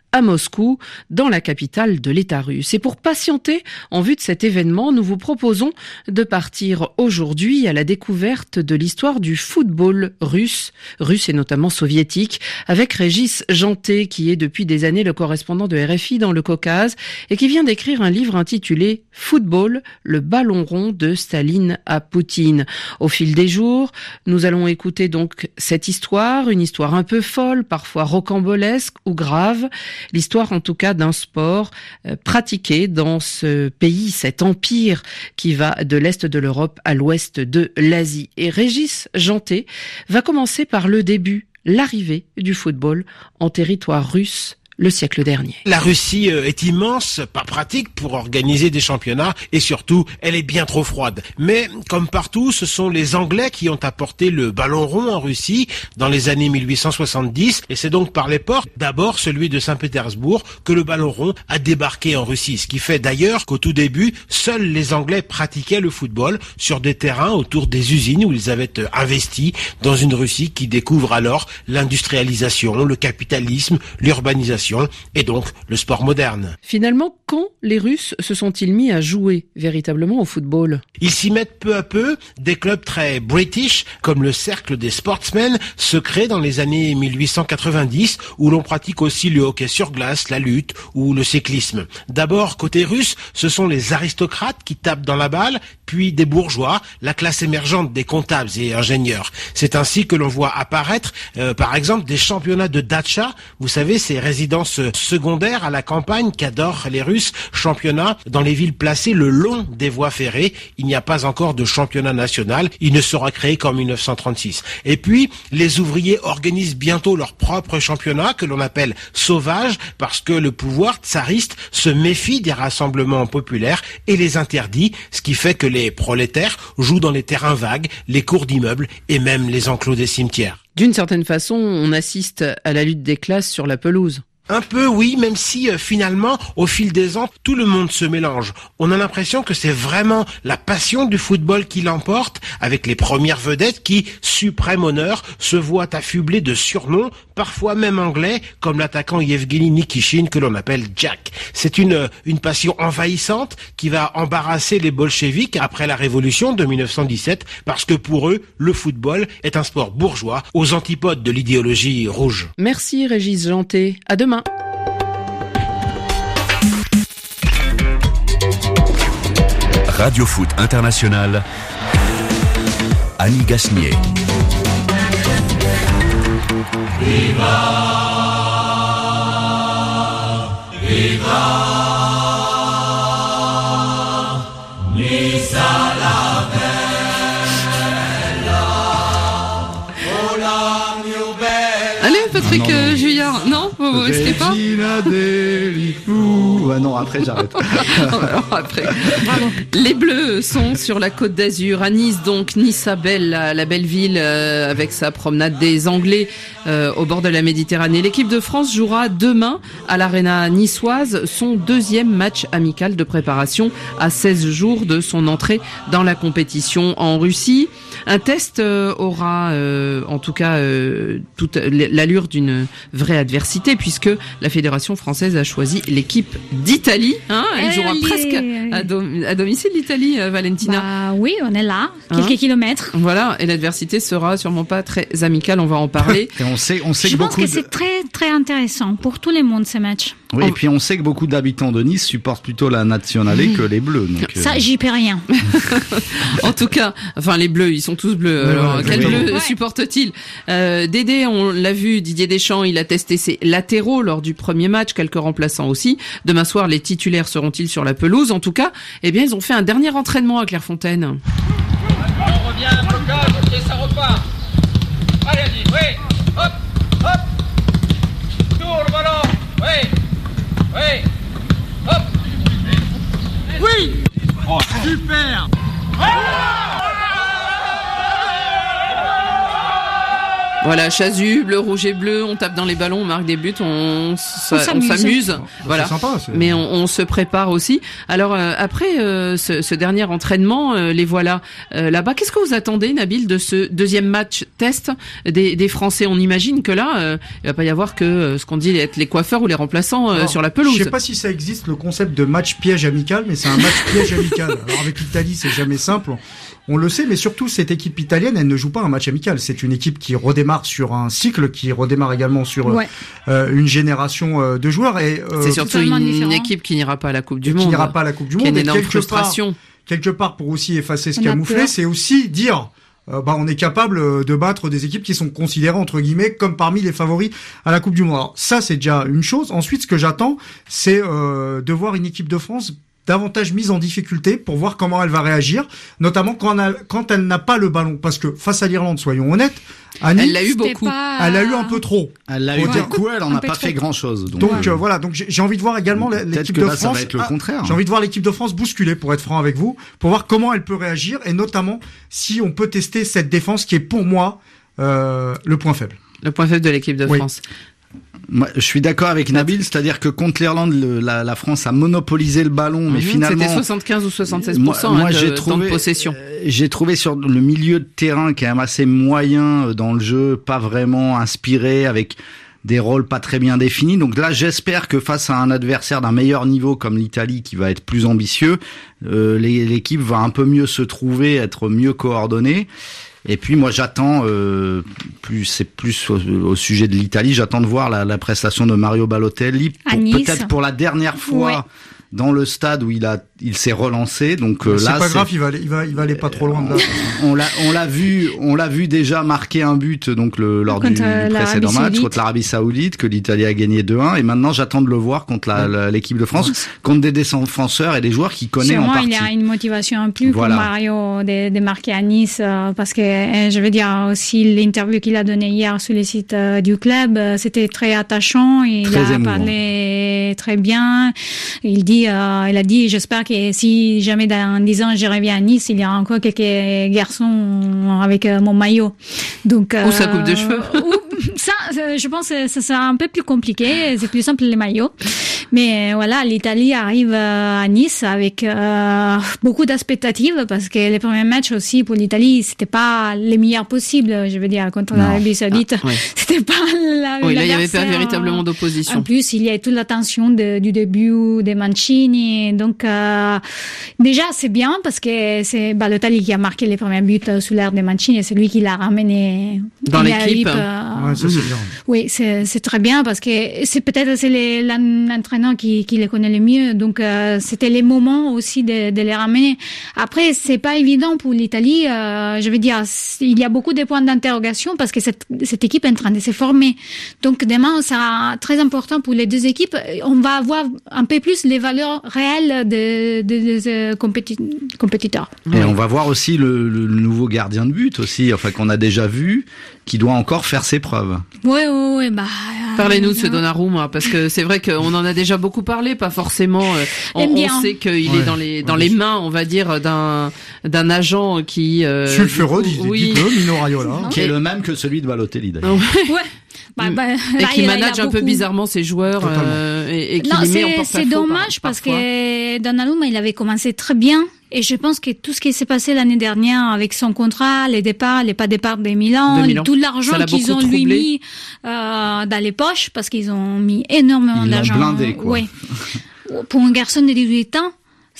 à Moscou, dans la capitale de l'État russe. Et pour patienter en vue de cet événement, nous vous proposons de partir aujourd'hui à la découverte de l'histoire du football russe, russe et notamment soviétique, avec Régis Janté, qui est depuis des années le correspondant de R F I dans le Caucase et qui vient d'écrire un livre intitulé « Football, le ballon rond de Staline à Poutine ». Au fil des jours, nous allons écouter donc cette histoire, une histoire un peu folle, parfois rocambolesque ou grave, l'histoire en tout cas d'un sport euh, pratiqué dans ce pays, cet empire qui va de l'Est de l'Europe à l'Ouest de l'Asie. Et Régis Janté va commencer par le début, l'arrivée du football en territoire russe le siècle dernier. La Russie est immense, pas pratique pour organiser des championnats et surtout, elle est bien trop froide. Mais comme partout, ce sont les Anglais qui ont apporté le ballon rond en Russie dans les années mille huit cent soixante-dix et c'est donc par les ports, d'abord celui de Saint-Pétersbourg, que le ballon rond a débarqué en Russie. Ce qui fait d'ailleurs qu'au tout début, seuls les Anglais pratiquaient le football sur des terrains autour des usines où ils avaient investi dans une Russie qui découvre alors l'industrialisation, le capitalisme, l'urbanisation et donc le sport moderne. Finalement, quand les Russes se sont-ils mis à jouer véritablement au football ? Ils s'y mettent peu à peu. Des clubs très british, comme le Cercle des Sportsmen, se créent dans les années mille huit cent quatre-vingt-dix, où l'on pratique aussi le hockey sur glace, la lutte ou le cyclisme. D'abord, côté russe, ce sont les aristocrates qui tapent dans la balle, puis des bourgeois, la classe émergente des comptables et ingénieurs. C'est ainsi que l'on voit apparaître, euh, par exemple, des championnats de datcha. Vous savez, ces résidences secondaires à la campagne qu'adorent les Russes, championnats dans les villes placées le long des voies ferrées. Il n'y a pas encore de championnat national, il ne sera créé qu'en mille neuf cent trente-six. Et puis, les ouvriers organisent bientôt leur propre championnat que l'on appelle sauvage parce que le pouvoir tsariste se méfie des rassemblements populaires et les interdit, ce qui fait que les prolétaires jouent dans les terrains vagues, les cours d'immeubles et même les enclos des cimetières. D'une certaine façon, on assiste à la lutte des classes sur la pelouse. Un peu, oui, même si euh, finalement, au fil des ans, tout le monde se mélange. On a l'impression que c'est vraiment la passion du football qui l'emporte, avec les premières vedettes qui, suprême honneur, se voient affublées de surnoms, parfois même anglais, comme l'attaquant Yevgeny Nikishin que l'on appelle Jack. C'est une une passion envahissante qui va embarrasser les bolcheviks après la révolution de mille neuf cent dix-sept, parce que pour eux, le football est un sport bourgeois aux antipodes de l'idéologie rouge. Merci Régis Janté. À demain. Radio Foot International, Annie Gasnier. Viva, viva, Nissa la bella, oh la mio bella. Allez Patrick non, non, non. Juillard, non vous, vous risquez pas. Ouais, non, après j'arrête. Alors, après. Les Bleus sont sur la Côte d'Azur, à Nice donc, Nissa Bella, la belle ville euh, avec sa promenade des Anglais euh, au bord de la Méditerranée. L'équipe de France jouera demain à l'Arena niçoise son deuxième match amical de préparation à seize jours de son entrée dans la compétition en Russie. Un test euh, aura euh, en tout cas euh, toute l'allure d'une vraie adversité puisque la Fédération française a choisi l'équipe d'Italie. Hein, elle euh, jouera les... presque à, dom- à domicile l'Italie, euh, Valentina. Bah oui, on est là, quelques hein kilomètres. Voilà, et l'adversité sera sûrement pas très amicale, on va en parler. Et on sait, on sait Je que pense beaucoup que de... c'est très très intéressant pour tout le monde ces matchs. Oui, on... et puis on sait que beaucoup d'habitants de Nice supportent plutôt la Nationale mmh. que les Bleus. Donc, ça, euh... j'y peux rien. En tout cas, enfin les Bleus, ils sont tous bleus. Ouais, alors ouais, quel bleu ouais. supporte-t-il euh, Dédé, on l'a vu, Didier Deschamps, il a testé ses latéraux lors du premier match, quelques remplaçants aussi. Demain soir, les titulaires seront-ils sur la pelouse? En tout cas, eh bien, ils ont fait un dernier entraînement à Clairefontaine. On revient, blocage, ok, ça repart. Allez, allez, oui, hop, hop, tourne le ballon, oui, oui, hop, oui, oh, super. Voilà, chasuble, rouge et bleu, on tape dans les ballons, on marque des buts, on, on s'amuse. On s'amuse. Voilà. C'est sympa, c'est... Mais on, on se prépare aussi. Alors euh, après euh, ce, ce dernier entraînement, euh, les voilà euh, là-bas. Qu'est-ce que vous attendez, Nabil, de ce deuxième match test des, des Français? On imagine que là, euh, il va pas y avoir que euh, ce qu'on dit être les coiffeurs ou les remplaçants euh, Alors, sur la pelouse. Je sais pas si ça existe le concept de match piège amical, mais c'est un match piège amical. Alors avec l'Italie, c'est jamais simple. On le sait, mais surtout cette équipe italienne, elle ne joue pas un match amical. C'est une équipe qui redémarre sur un cycle, qui redémarre également sur ouais. euh, une génération euh, de joueurs. Et euh, c'est surtout une, une équipe qui n'ira pas à la Coupe du Monde. Qui n'ira pas à la Coupe du Monde. Qui est une énorme quelque frustration. Part, quelque part, pour aussi effacer ce camouflet, c'est aussi dire. Euh, bah, on est capable de battre des équipes qui sont considérées entre guillemets comme parmi les favoris à la Coupe du Monde. Alors ça, c'est déjà une chose. Ensuite, ce que j'attends, c'est euh, de voir une équipe de France davantage mise en difficulté pour voir comment elle va réagir, notamment quand elle, quand elle n'a pas le ballon. Parce que face à l'Irlande, soyons honnêtes, Annie, elle l'a eu beaucoup. Pas... Elle l'a eu un peu trop. Elle l'a eu beaucoup, elle en a pas fait grand chose. Donc, donc euh, voilà, donc j'ai, j'ai envie de voir également donc, l'équipe de là, France. Ça va être le contraire. Ah, j'ai envie de voir l'équipe de France bousculer, pour être franc avec vous, pour voir comment elle peut réagir et notamment si on peut tester cette défense qui est pour moi euh, le point faible. Le point faible de l'équipe de oui. France. Moi, je suis d'accord avec Nabil, c'est-à-dire que contre l'Irlande, le, la, la France a monopolisé le ballon, mais mmh, finalement c'était soixante-quinze ou soixante-seize pour cent moi, moi, hein, de j'ai trouvé, temps de possession. Euh, j'ai trouvé sur le milieu de terrain qui est quand même assez moyen dans le jeu, pas vraiment inspiré, avec des rôles pas très bien définis. Donc là, j'espère que face à un adversaire d'un meilleur niveau comme l'Italie, qui va être plus ambitieux, euh, l'équipe va un peu mieux se trouver, être mieux coordonnée. Et puis moi j'attends euh, plus c'est plus au, au sujet de l'Italie, j'attends de voir la, la prestation de Mario Balotelli pour, peut-être pour la dernière fois ouais. dans le stade où il a il s'est relancé. Donc euh, c'est là pas c'est grave, il va aller, il va il va aller pas trop loin de là. on l'a on l'a vu on l'a vu déjà marquer un but donc le lors contre du, du précédent match Saoudite. Contre l'Arabie Saoudite que l'Italie a gagné deux un et maintenant j'attends de le voir contre la, ouais. la, l'équipe de France ouais. contre des défenseurs et des joueurs qui connaissent en partie. Il y a une motivation en plus voilà. pour Mario de, de marquer à Nice euh, parce que euh, je veux dire aussi l'interview qu'il a donnée hier sur le site euh, du club euh, c'était très attachant, il très a émouvant. Parlé très bien, il dit euh, il a dit j'espère que si jamais dans dix ans je reviens à Nice, il y a encore quelques garçons avec euh, mon maillot. Donc euh, ou sa coupe de cheveux. Ça, je pense que ça sera un peu plus compliqué, c'est plus simple les maillots. Mais voilà, l'Italie arrive à Nice avec euh, beaucoup d'expectatives parce que les premiers matchs aussi pour l'Italie, c'était pas les meilleurs possibles, je veux dire, contre l'Arabie Saoudite. Ah, oui. C'était pas la Oui, là, il y avait pas véritablement d'opposition. En plus, il y a toute la tension de, du début des Mancini. Donc, euh, déjà, c'est bien parce que c'est Balotelli qui a marqué les premiers buts sous l'ère des Mancini et c'est lui qui l'a ramené dans l'équipe. Euh, ouais, ça, c'est bien. Oui, c'est, c'est très bien parce que c'est peut-être c'est les, l'entraîneur qui, qui les connaît le mieux. Donc, euh, c'était les moments aussi de, de les ramener. Après, c'est pas évident pour l'Italie. Euh, je veux dire, il y a beaucoup de points d'interrogation parce que cette, cette équipe est en train de se former. Donc, demain, ça sera très important pour les deux équipes. On va avoir un peu plus les valeurs réelles de, de, de, de compéti- compétiteurs. Et oui. On va voir aussi le, le nouveau gardien de but aussi, enfin qu'on a déjà vu, qui doit encore faire ses preuves. Oui, oui, oui. Bah, Parlez-nous de ce Donnarumma, parce que c'est vrai qu'on en a déjà beaucoup parlé, pas forcément. Euh, on, on sait qu'il ouais, est dans les dans ouais, les mains, on va dire, d'un d'un agent qui. Euh, Sulfureux, dit oui. Mino Raiola, qui est le même que celui de Balotelli d'ailleurs. Ouais. Bah, bah, et qui manage un beaucoup... peu bizarrement ses joueurs euh, et, et qui non, les met en porte-à-faux. C'est dommage par, parce que Donnarumma, il avait commencé très bien. Et je pense que tout ce qui s'est passé l'année dernière avec son contrat, les départs, les pas départs de Milan, de Milan. Tout l'argent qu'ils ont lui mis euh, dans les poches, parce qu'ils ont mis énormément Ils d'argent. L'ont blindé, quoi. Ouais. Pour un garçon de dix-huit ans,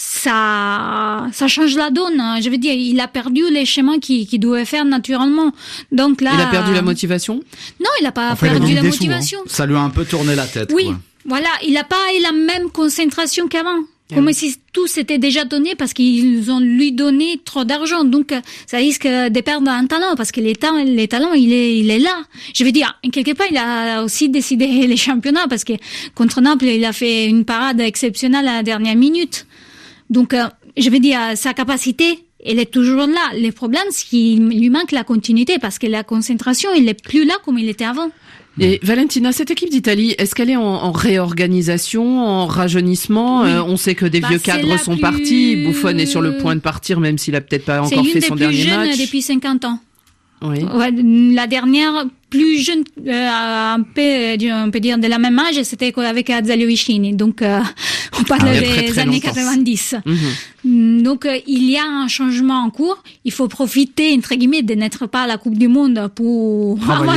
ça, ça change la donne. Je veux dire, il a perdu les chemins qu'il, qu'il devait faire naturellement. Donc là. Il a perdu la motivation? Non, il a pas enfin, perdu il a la motivation. Sous, hein. Ça lui a un peu tourné la tête. Oui. Quoi. Voilà. Il a pas eu la même concentration qu'avant. Comme oui. si tout s'était déjà donné parce qu'ils ont lui donné trop d'argent. Donc, ça risque de perdre un talent parce que les talents, les talents, il est, il est là. Je veux dire, quelque part, il a aussi décidé les championnats parce que contre Naples, il a fait une parade exceptionnelle à la dernière minute. Donc, je veux dire, sa capacité, elle est toujours là. Le problème, c'est qu'il lui manque la continuité parce que la concentration, il est plus là comme il était avant. Et Valentina, cette équipe d'Italie, est-ce qu'elle est en, en réorganisation, en rajeunissement? Oui. euh, On sait que des bah, vieux cadres sont plus... partis. Buffon est sur le point de partir, même s'il a peut-être pas encore fait son dernier match. C'est l'une des plus jeunes depuis cinquante ans. Oui. Ouais, la dernière, plus jeune, euh, un peu, on peut dire de la même âge, c'était avec Azzalio Vicini. Donc, euh, on parle ah, des très, très années longtemps. quatre-vingt-dix. Mm-hmm. Donc, euh, il y a un changement en cours. Il faut profiter, entre guillemets, de n'être pas à la Coupe du Monde pour Travailler.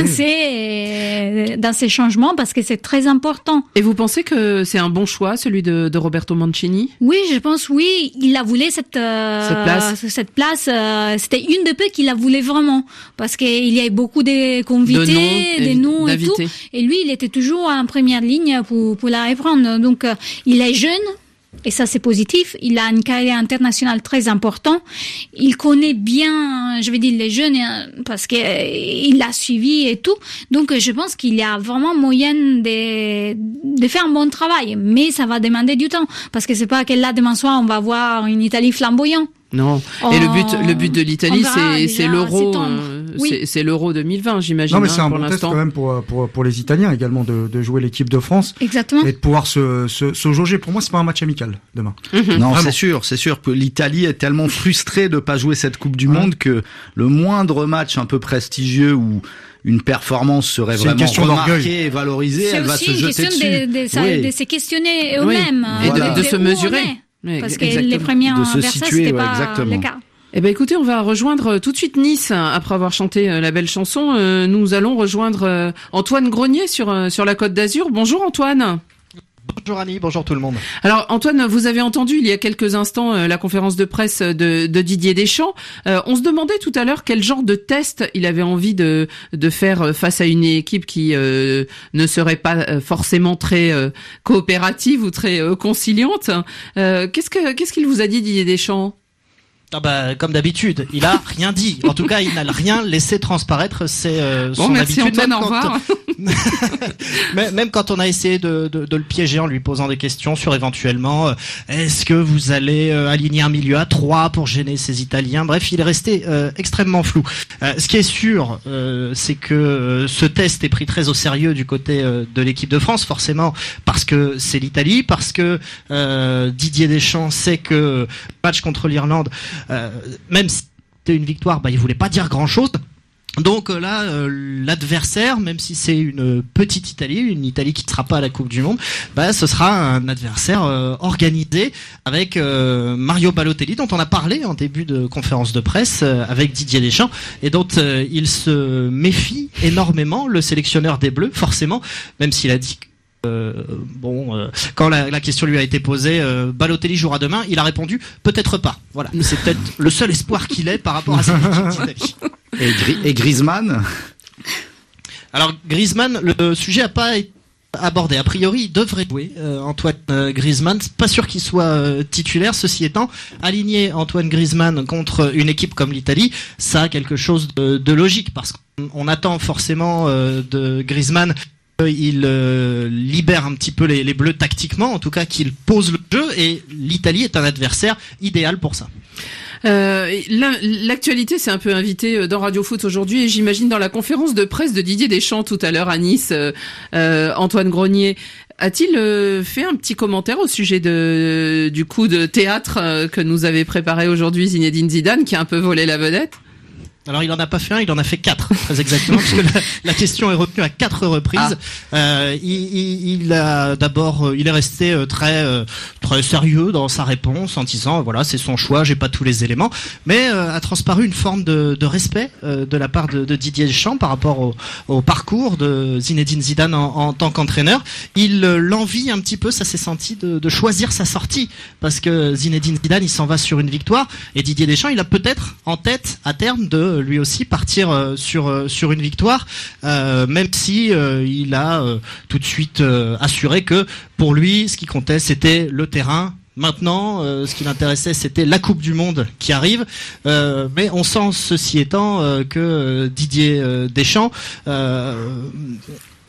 avancer dans ces changements parce que c'est très important. Et vous pensez que c'est un bon choix, celui de, de Roberto Mancini? Oui, je pense, oui. Il a voulu cette, euh, cette place. Cette place euh, c'était une de peu qu'il a voulu vraiment. Parce qu'il y avait beaucoup de convités, de noms, des noms et tout. Et lui, il était toujours en première ligne pour, pour la reprendre. Donc, euh, il est jeune. Et ça, c'est positif. Il a une carrière internationale très importante. Il connaît bien, je vais dire, les jeunes parce que il l'a suivi et tout. Donc, je pense qu'il y a vraiment moyen de, de faire un bon travail. Mais ça va demander du temps. Parce que c'est pas que là, demain soir, on va voir une Italie flamboyante. Non. Et le but, le but de l'Italie, c'est, c'est l'euro, euh, oui. c'est, c'est l'euro deux mille vingt, j'imagine. Non, mais c'est hein, un pour bon l'instant. test quand même pour, pour, pour les Italiens également de, de jouer l'équipe de France. Exactement. Et de pouvoir se, se, se jauger. Pour moi, c'est pas un match amical demain. Mm-hmm. Non, Vraiment. c'est sûr, c'est sûr que l'Italie est tellement frustrée de pas jouer cette Coupe du ouais. Monde que le moindre match un peu prestigieux ou une performance serait c'est vraiment remarquée et valorisée, c'est elle va se jeter dessus. C'est aussi une question de, de, de, oui. de se questionner eux-mêmes. Oui. Et voilà. de, de, de se mesurer. Parce que exactement. les premiers adversaires, c'était ouais, pas exactement. le cas. Eh ben écoutez, on va rejoindre tout de suite Nice après avoir chanté la belle chanson. Euh, nous allons rejoindre Antoine Grenier sur sur la Côte d'Azur. Bonjour Antoine. Bonjour Annie, bonjour tout le monde. Alors Antoine, vous avez entendu il y a quelques instants euh, la conférence de presse de, de Didier Deschamps. Euh, on se demandait tout à l'heure quel genre de test il avait envie de de faire face à une équipe qui euh, ne serait pas forcément très euh, coopérative ou très euh, conciliante. Euh, qu'est-ce que qu'est-ce qu'il vous a dit Didier Deschamps? Ah bah, comme d'habitude, il a rien dit. En tout cas, il n'a rien laissé transparaître. C'est euh, bon, son merci habitude. Antoine, même au revoir. Quand... même quand on a essayé de, de, de le piéger en lui posant des questions sur éventuellement, euh, est-ce que vous allez euh, aligner un milieu à trois pour gêner ces Italiens? Bref, il est resté euh, extrêmement flou. Euh, ce qui est sûr, euh, c'est que euh, ce test est pris très au sérieux du côté euh, de l'équipe de France, forcément, parce que c'est l'Italie, parce que euh, Didier Deschamps sait que match contre l'Irlande, Euh, même si c'était une victoire, bah, il voulait pas dire grand chose. Donc euh, là, euh, l'adversaire, même si c'est une petite Italie, une Italie qui ne sera pas à la Coupe du Monde, bah, ce sera un adversaire euh, organisé avec euh, Mario Balotelli, dont on a parlé en début de conférence de presse euh, avec Didier Deschamps, et dont euh, il se méfie énormément, le sélectionneur des Bleus, forcément, même s'il a dit que Euh, bon, euh, quand la, la question lui a été posée, euh, Balotelli jouera demain, il a répondu peut-être pas. Voilà, c'est peut-être le seul espoir qu'il ait par rapport à cette équipe d'Italie. Et, Gri- et Griezmann Alors Griezmann, le sujet a pas été abordé. A priori, il devrait jouer euh, Antoine euh, Griezmann. Pas sûr qu'il soit euh, titulaire. Ceci étant, aligner Antoine Griezmann contre une équipe comme l'Italie, ça a quelque chose de, de logique parce qu'on attend forcément euh, de Griezmann. Il euh, libère un petit peu les, les Bleus tactiquement, en tout cas qu'il pose le jeu, et l'Italie est un adversaire idéal pour ça. Euh, l'actualité s'est un peu invitée dans Radio Foot aujourd'hui, et j'imagine dans la conférence de presse de Didier Deschamps tout à l'heure à Nice, euh, Antoine Grenier a-t-il euh, fait un petit commentaire au sujet de du coup de théâtre euh, que nous avait préparé aujourd'hui Zinedine Zidane, qui a un peu volé la vedette? Alors il en a pas fait un, il en a fait quatre, très exactement, puisque la, la question est retenue à quatre reprises. Ah. Euh, il, il, il a d'abord, il est resté très très sérieux dans sa réponse en disant voilà, c'est son choix, j'ai pas tous les éléments, mais euh, a transparu une forme de, de respect euh, de la part de, de Didier Deschamps par rapport au, au parcours de Zinedine Zidane en, en tant qu'entraîneur. Il euh, l'envie un petit peu, ça s'est senti, de, de choisir sa sortie, parce que Zinedine Zidane il s'en va sur une victoire, et Didier Deschamps il a peut-être en tête à terme de lui aussi partir euh, sur euh, sur une victoire, euh, même si euh, il a euh, tout de suite euh, assuré que pour lui ce qui comptait c'était le terrain. Maintenant, euh, ce qui l'intéressait, c'était la Coupe du Monde qui arrive. Euh, mais on sent, ceci étant, euh, que Didier euh, Deschamps euh,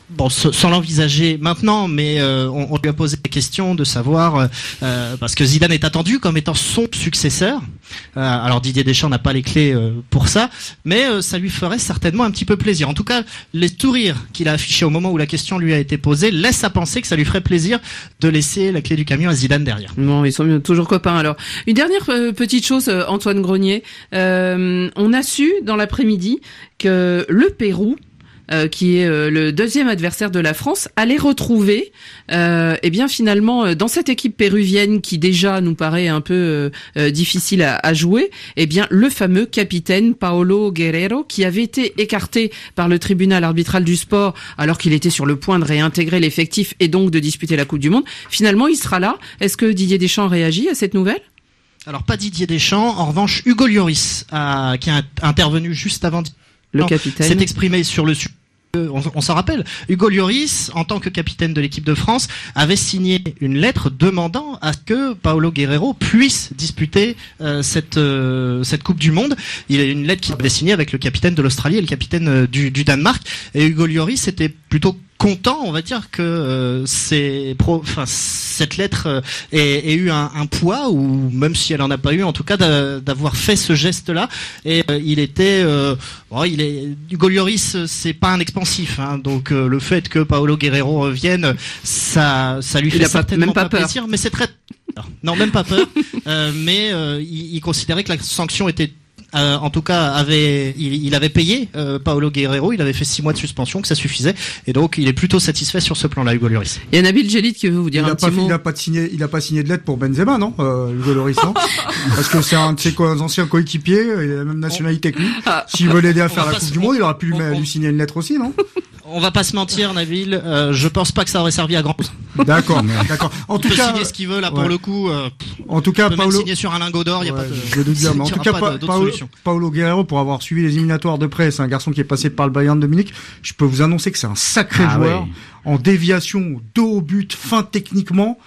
bon, sans l'envisager maintenant, mais euh, on, on lui a posé des questions de savoir, euh, parce que Zidane est attendu comme étant son successeur. Euh, alors Didier Deschamps n'a pas les clés euh, pour ça, mais euh, ça lui ferait certainement un petit peu plaisir. En tout cas, les sourires qu'il a affichés au moment où la question lui a été posée laissent à penser que ça lui ferait plaisir de laisser la clé du camion à Zidane derrière. Bon, ils sont toujours copains alors. Une dernière euh, petite chose, euh, Antoine Grenier. Euh, on a su dans l'après-midi que le Pérou, Euh, qui est euh, le deuxième adversaire de la France, allait retrouver, euh, eh bien finalement, euh, dans cette équipe péruvienne qui déjà nous paraît un peu euh, euh, difficile à, à jouer, eh bien le fameux capitaine Paolo Guerrero, qui avait été écarté par le tribunal arbitral du sport alors qu'il était sur le point de réintégrer l'effectif et donc de disputer la Coupe du Monde. Finalement, il sera là. Est-ce que Didier Deschamps réagit à cette nouvelle ? Alors pas Didier Deschamps, en revanche Hugo Lloris, a, qui a intervenu juste avant. Le capitaine s'est exprimé sur le sujet. On, on s'en rappelle. Hugo Lloris, en tant que capitaine de l'équipe de France, avait signé une lettre demandant à que Paolo Guerrero puisse disputer euh, cette euh, cette Coupe du Monde. Il y a une lettre qu'il avait signée avec le capitaine de l'Australie et le capitaine euh, du, du Danemark. Et Hugo Lloris était plutôt content, on va dire, que euh, c'est pro, enfin cette lettre euh, ait, ait eu un, un poids, ou même si elle en a pas eu, en tout cas d'a, d'avoir fait ce geste-là. Et euh, il était, euh, bon, il est, Hugo Lloris, c'est pas un expansif, hein, donc euh, le fait que Paolo Guerrero revienne, ça, ça lui fait il a certainement pas, même pas, pas plaisir, mais c'est très, non, même pas peur, euh, mais euh, il, il considérait que la sanction était Euh, en tout cas, avait, il, il avait payé euh, Paolo Guerrero, il avait fait six mois de suspension, que ça suffisait, et donc il est plutôt satisfait sur ce plan-là, Hugo Lloris. Il y a Nabil Djellit qui veut vous dire il un a petit pas, mot. Il a pas signé, il a pas signé de lettre pour Benzema, non, euh, Hugo Lloris, non parce que c'est un de ses co- anciens coéquipiers, il a la même nationalité que lui. Ah. S'il veut l'aider à faire la Coupe se... du Monde, il aurait pu lui, on, on... lui signer une lettre aussi, non? On va pas se mentir, Nabil, euh, je pense pas que ça aurait servi à grand chose. D'accord, d'accord. En il tout peut cas, signer ce qu'il veut là ouais. pour le coup. Euh, en tout cas, il peut Paolo même signer sur un lingot d'or, il y a ouais, pas de. Je doute bien, mais en tout cas, pa- Paolo, Paolo Guerrero, pour avoir suivi les éliminatoires de près, c'est un garçon qui est passé par le Bayern de Munich. Je peux vous annoncer que c'est un sacré ah, joueur oui. en déviation, dos au but, fin techniquement.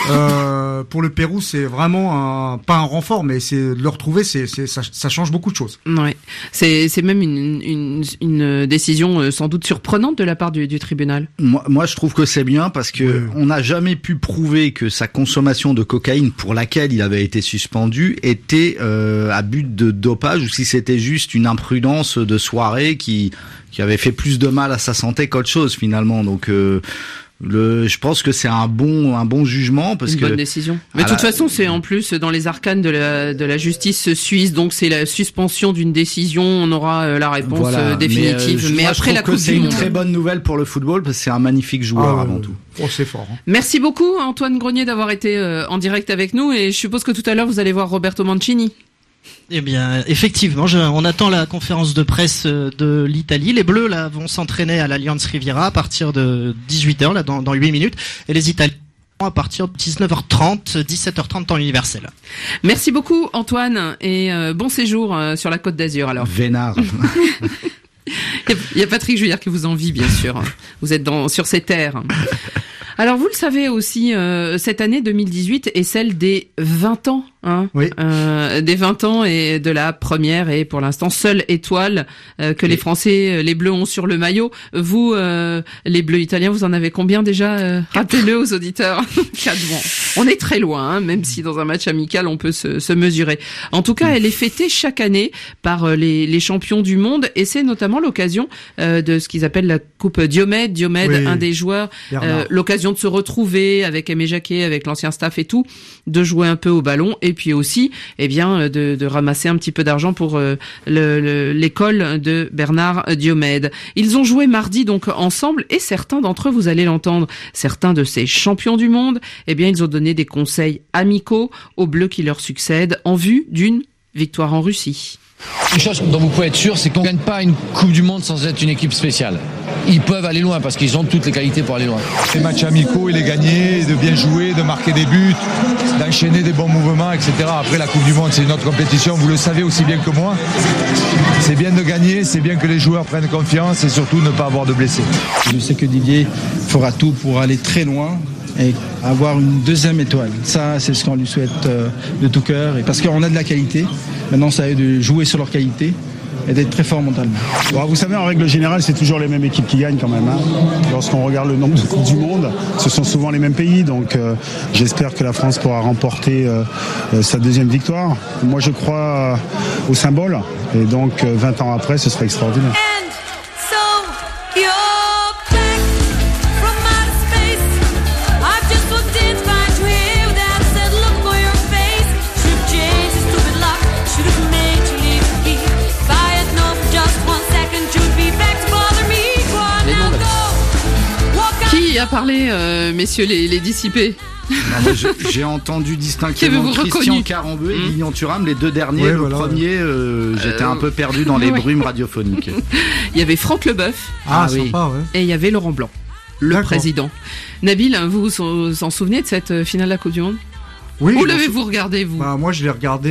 euh, pour le Pérou, c'est vraiment un, pas un renfort, mais c'est de le retrouver, c'est, c'est ça, ça change beaucoup de choses. Ouais, c'est c'est même une une une décision sans doute surprenante de la part du, du tribunal. Moi, moi, je trouve que c'est bien parce que oui. on n'a jamais pu prouver que sa consommation de cocaïne, pour laquelle il avait été suspendu, était euh, à but de dopage, ou si c'était juste une imprudence de soirée qui qui avait fait plus de mal à sa santé qu'autre chose finalement. Donc euh, Le, je pense que c'est un bon, un bon jugement parce une que. Bonne décision. Mais de toute la... façon, c'est en plus dans les arcanes de la, de la justice suisse, donc c'est la suspension d'une décision. On aura euh, la réponse voilà. euh, définitive. Mais, euh, mais moi, après je la Coupe que c'est du une monde. très bonne nouvelle pour le football parce que c'est un magnifique joueur ah, avant euh, tout. Oh, c'est fort. Hein. Merci beaucoup, Antoine Grenier, d'avoir été euh, en direct avec nous. Et je suppose que tout à l'heure vous allez voir Roberto Mancini. Eh bien, effectivement, je, on attend la conférence de presse de l'Italie. Les Bleus là vont s'entraîner à l'Allianz Riviera à partir de dix-huit heures, là, dans, dans huit minutes, et les Italiens à partir de dix-neuf heures trente, dix-sept heures trente temps universel. Merci beaucoup, Antoine, et euh, bon séjour euh, sur la Côte d'Azur. Alors. Vénard. Il y a Patrick Juillard qui vous envie, bien sûr. Vous êtes dans sur ces terres. Alors vous le savez aussi, euh, cette année deux mille dix-huit est celle des vingt ans, hein, oui. euh, des vingt ans et de la première et pour l'instant seule étoile euh, que oui. les Français, les Bleus ont sur le maillot. Vous, euh, les Bleus italiens, vous en avez combien déjà euh, rappelez-le aux auditeurs. Quatre. Bon, on est très loin, hein, même si dans un match amical on peut se, se mesurer. En tout cas, elle est fêtée chaque année par euh, les, les champions du monde et c'est notamment l'occasion euh, de ce qu'ils appellent la Coupe Diomède. Diomède, oui. un des joueurs, euh, l'occasion de se retrouver avec Aimé Jacquet, avec l'ancien staff et tout, de jouer un peu au ballon et puis aussi, eh bien, de, de ramasser un petit peu d'argent pour euh, le, le, l'école de Bernard Diomède. Ils ont joué mardi donc ensemble et certains d'entre eux, vous allez l'entendre, certains de ces champions du monde, eh bien, ils ont donné des conseils amicaux aux Bleus qui leur succèdent en vue d'une victoire en Russie. Une chose dont vous pouvez être sûr, c'est qu'on ne gagne pas une Coupe du Monde sans être une équipe spéciale. Ils peuvent aller loin parce qu'ils ont toutes les qualités pour aller loin. Les matchs amicaux, il les gagner, de bien jouer, de marquer des buts, d'enchaîner des bons mouvements, et cetera. Après, la Coupe du Monde, c'est une autre compétition, vous le savez aussi bien que moi. C'est bien de gagner, c'est bien que les joueurs prennent confiance et surtout ne pas avoir de blessés. Je sais que Didier fera tout pour aller très loin et avoir une deuxième étoile. Ça, c'est ce qu'on lui souhaite euh, de tout cœur. Et parce qu'on a de la qualité. Maintenant, ça a de jouer sur leur qualité et d'être très fort mentalement. Bon, vous savez, en règle générale, c'est toujours les mêmes équipes qui gagnent quand même. Hein. Lorsqu'on regarde le nombre de Coupes du Monde, ce sont souvent les mêmes pays. Donc euh, j'espère que la France pourra remporter euh, euh, sa deuxième victoire. Moi, je crois euh, au symbole. Et donc, euh, vingt ans après, ce sera extraordinaire. Qui a parlé, euh, messieurs les, les dissipés? Non, moi, j'ai entendu distinctement Christian Carambeu et Guignon Thuram, les deux derniers. Ouais, le voilà, premier, euh, j'étais euh, un peu perdu dans les ouais. brumes radiophoniques. Il y avait Franck Leboeuf. Ah, ah oui. Sympa, ouais. Et il y avait Laurent Blanc, le président. Nabil, vous vous en souvenez de cette finale de la Coupe du Monde? Oui. Où l'avez-vous regardé, vous? Bah, moi, je l'ai regardé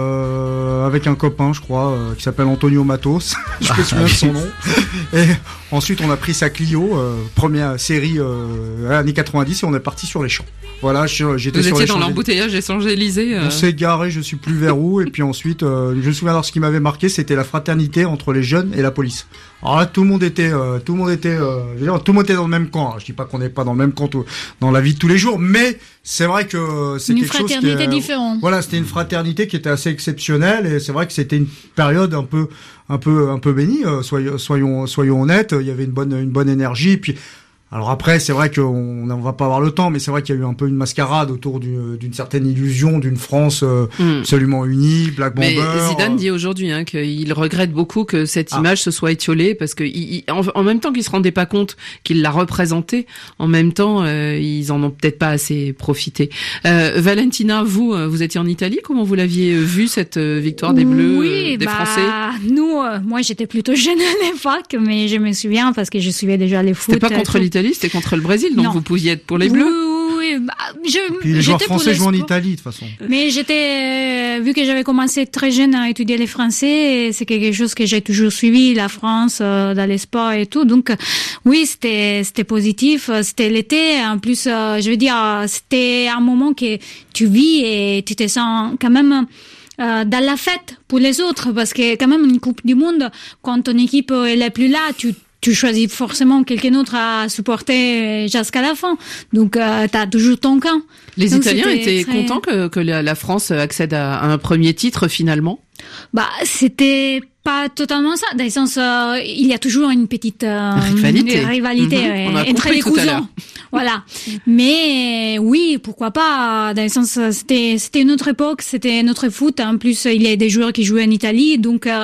euh, avec un copain, je crois, euh, qui s'appelle Antonio Matos. Je me souviens de son nom. Et ensuite, on a pris sa Clio, euh, première série euh, années quatre-vingt-dix, et on est parti sur les champs. Voilà, j'étais vous sur étiez les dans l'embouteillage des Champs-Élysées euh... On s'est garé, je suis plus vers où. Et puis ensuite, euh, je me souviens, alors ce qui m'avait marqué, c'était la fraternité entre les jeunes et la police. Alors là, tout le monde était, euh, tout le monde était, euh, je veux dire, tout le monde était dans le même camp. Alors, je dis pas qu'on n'est pas dans le même camp tout, dans la vie de tous les jours, mais c'est vrai que c'est une quelque chose qui une fraternité différente. Voilà, c'était une fraternité qui était assez exceptionnelle, et c'est vrai que c'était une période un peu, un peu, un peu bénie. Euh, soyons, soyons, soyons honnêtes. Il y avait une bonne, une bonne énergie. Et puis, alors après, c'est vrai qu'on on va pas avoir le temps, mais c'est vrai qu'il y a eu un peu une mascarade autour d'une, d'une certaine illusion d'une France euh, mm. absolument unie, Black Bomber. Mais Zidane dit aujourd'hui hein, qu'il regrette beaucoup que cette ah. image se soit étiolée, parce que il, il, en, en même temps qu'il se rendait pas compte qu'il l'a représentée, en même temps euh, ils en ont peut-être pas assez profité. Euh, Valentina, vous, vous étiez en Italie, comment vous l'aviez vu cette victoire des Bleus, oui, euh, des bah, Français? Nous, euh, moi j'étais plutôt jeune à l'époque, mais je me souviens parce que je suivais déjà les foot. C'était pas contre l'Italie, c'était contre le Brésil, donc non. Vous pouviez être pour les Bleus. Oui, oui, bah, je, puis les joueurs français jouent en Italie de toute façon. Mais j'étais, euh, vu que j'avais commencé très jeune à étudier les Français, c'est quelque chose que j'ai toujours suivi, la France euh, dans les sports et tout. Donc oui, c'était c'était positif. C'était l'été, en plus, euh, je veux dire, c'était un moment que tu vis et tu te sens quand même. Euh, dans la fête pour les autres, parce que quand même une Coupe du Monde, quand ton équipe elle est plus là, tu tu choisis forcément quelqu'un d'autre à supporter jusqu'à la fin. Donc euh, t'as toujours ton camp. Les Donc, Italiens étaient très... contents que que la, la France accède à, à un premier titre finalement. Bah c'était pas totalement ça, dans le sens euh, il y a toujours une petite euh, rivalité, rivalité mmh. euh, entre les cousins. Voilà. Mais oui, pourquoi pas, dans le sens c'était c'était une autre époque, c'était notre foot, en plus il y a des joueurs qui jouaient en Italie, donc euh,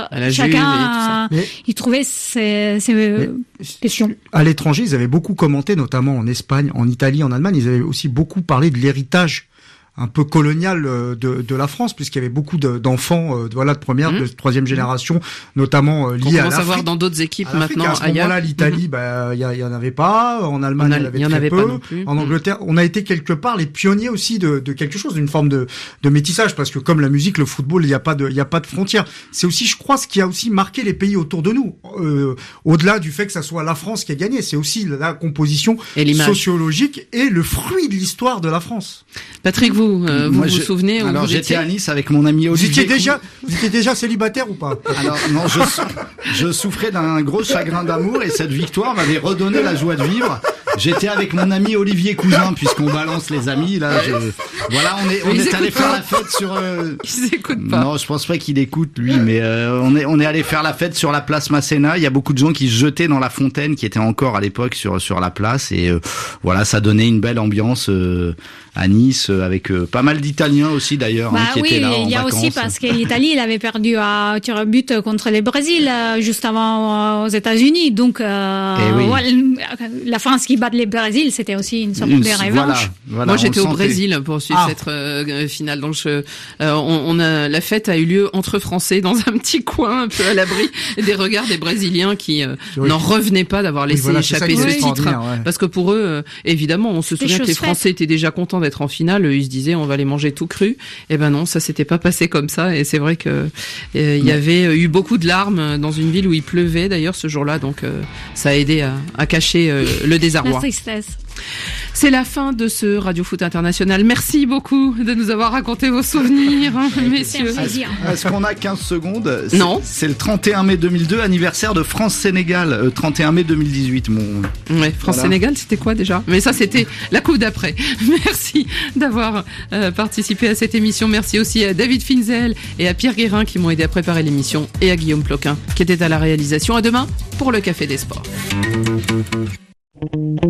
chacun euh, il trouvait ses, ses questions. À l'étranger, ils avaient beaucoup commenté, notamment en Espagne, en Italie, en Allemagne, ils avaient aussi beaucoup parlé de l'héritage un peu colonial de de la France, puisqu'il y avait beaucoup de, d'enfants euh, voilà de première, mmh. de troisième génération, notamment euh, liés à l'Afrique. On commence à voir dans d'autres équipes maintenant à ce ailleurs. moment-là, l'Italie, mmh. bah il y, y en avait pas. En Allemagne, a, il y en avait, y en très avait peu. Pas non plus. En Angleterre, on a été quelque part les pionniers aussi de, de quelque chose, d'une forme de, de métissage, parce que comme la musique, le football, il n'y a pas de il y a pas de frontières. C'est aussi, je crois, ce qui a aussi marqué les pays autour de nous. Euh, au-delà du fait que ça soit la France qui a gagné, c'est aussi la composition sociologique et le fruit de l'histoire de la France. Patrick, vous, euh, vous Moi, vous je... souvenez où Alors vous j'étais étiez à Nice avec mon ami Olivier. Vous étiez déjà, vous étiez déjà célibataire ou pas? Alors non, je, je souffrais d'un gros chagrin d'amour et cette victoire m'avait redonné la joie de vivre. J'étais avec mon ami Olivier Cousin, puisqu'on balance les amis là. Je... Voilà, on est on est allé faire la fête sur. Euh... Ils écoutent pas. Non, je pense pas qu'il écoute lui, mais euh, on est on est allé faire la fête sur la place Masséna. Il y a beaucoup de gens qui se jetaient dans la fontaine, qui était encore à l'époque sur sur la place, et euh, voilà, ça donnait une belle ambiance euh, à Nice, avec euh, pas mal d'Italiens aussi d'ailleurs bah hein, qui oui, étaient là en il y a vacances. aussi parce que l'Italie il avait perdu à tir au but contre le Brésil euh, juste avant euh, aux États-Unis, donc euh, oui. voilà, la France qui bat le Brésil, c'était aussi une sorte une, de revanche. Voilà, voilà, Moi j'étais au sentait. Brésil pour suivre ah. cette euh, finale, donc je, euh, on, on a la fête a eu lieu entre Français dans un petit coin un peu à l'abri des regards des Brésiliens qui euh, oui. n'en revenaient pas d'avoir laissé oui, voilà, échapper ce oui. titre, ouais. parce que pour eux, euh, évidemment, on se souvient que les Français faites. étaient déjà contents d'être en finale. Ils se disaient on va les manger tout cru. Et ben non, ça s'était pas passé comme ça. Et c'est vrai que euh, il y avait eu beaucoup de larmes dans une ville où il pleuvait d'ailleurs ce jour-là, donc euh, ça a aidé à, à cacher euh, le désarroi. La tristesse. C'est la fin de ce Radio Foot International. Merci beaucoup de nous avoir raconté vos souvenirs, hein, messieurs. Est-ce qu'on a quinze secondes? Non. C'est le trente et un mai deux mille deux, anniversaire de France-Sénégal. Euh, trente et un mai deux mille dix-huit, mon... Ouais, France-Sénégal, voilà. C'était quoi déjà? Mais ça, c'était la coupe d'après. Merci d'avoir euh, participé à cette émission. Merci aussi à David Finzel et à Pierre Guérin qui m'ont aidé à préparer l'émission, et à Guillaume Ploquin qui était à la réalisation. À demain pour le Café des Sports.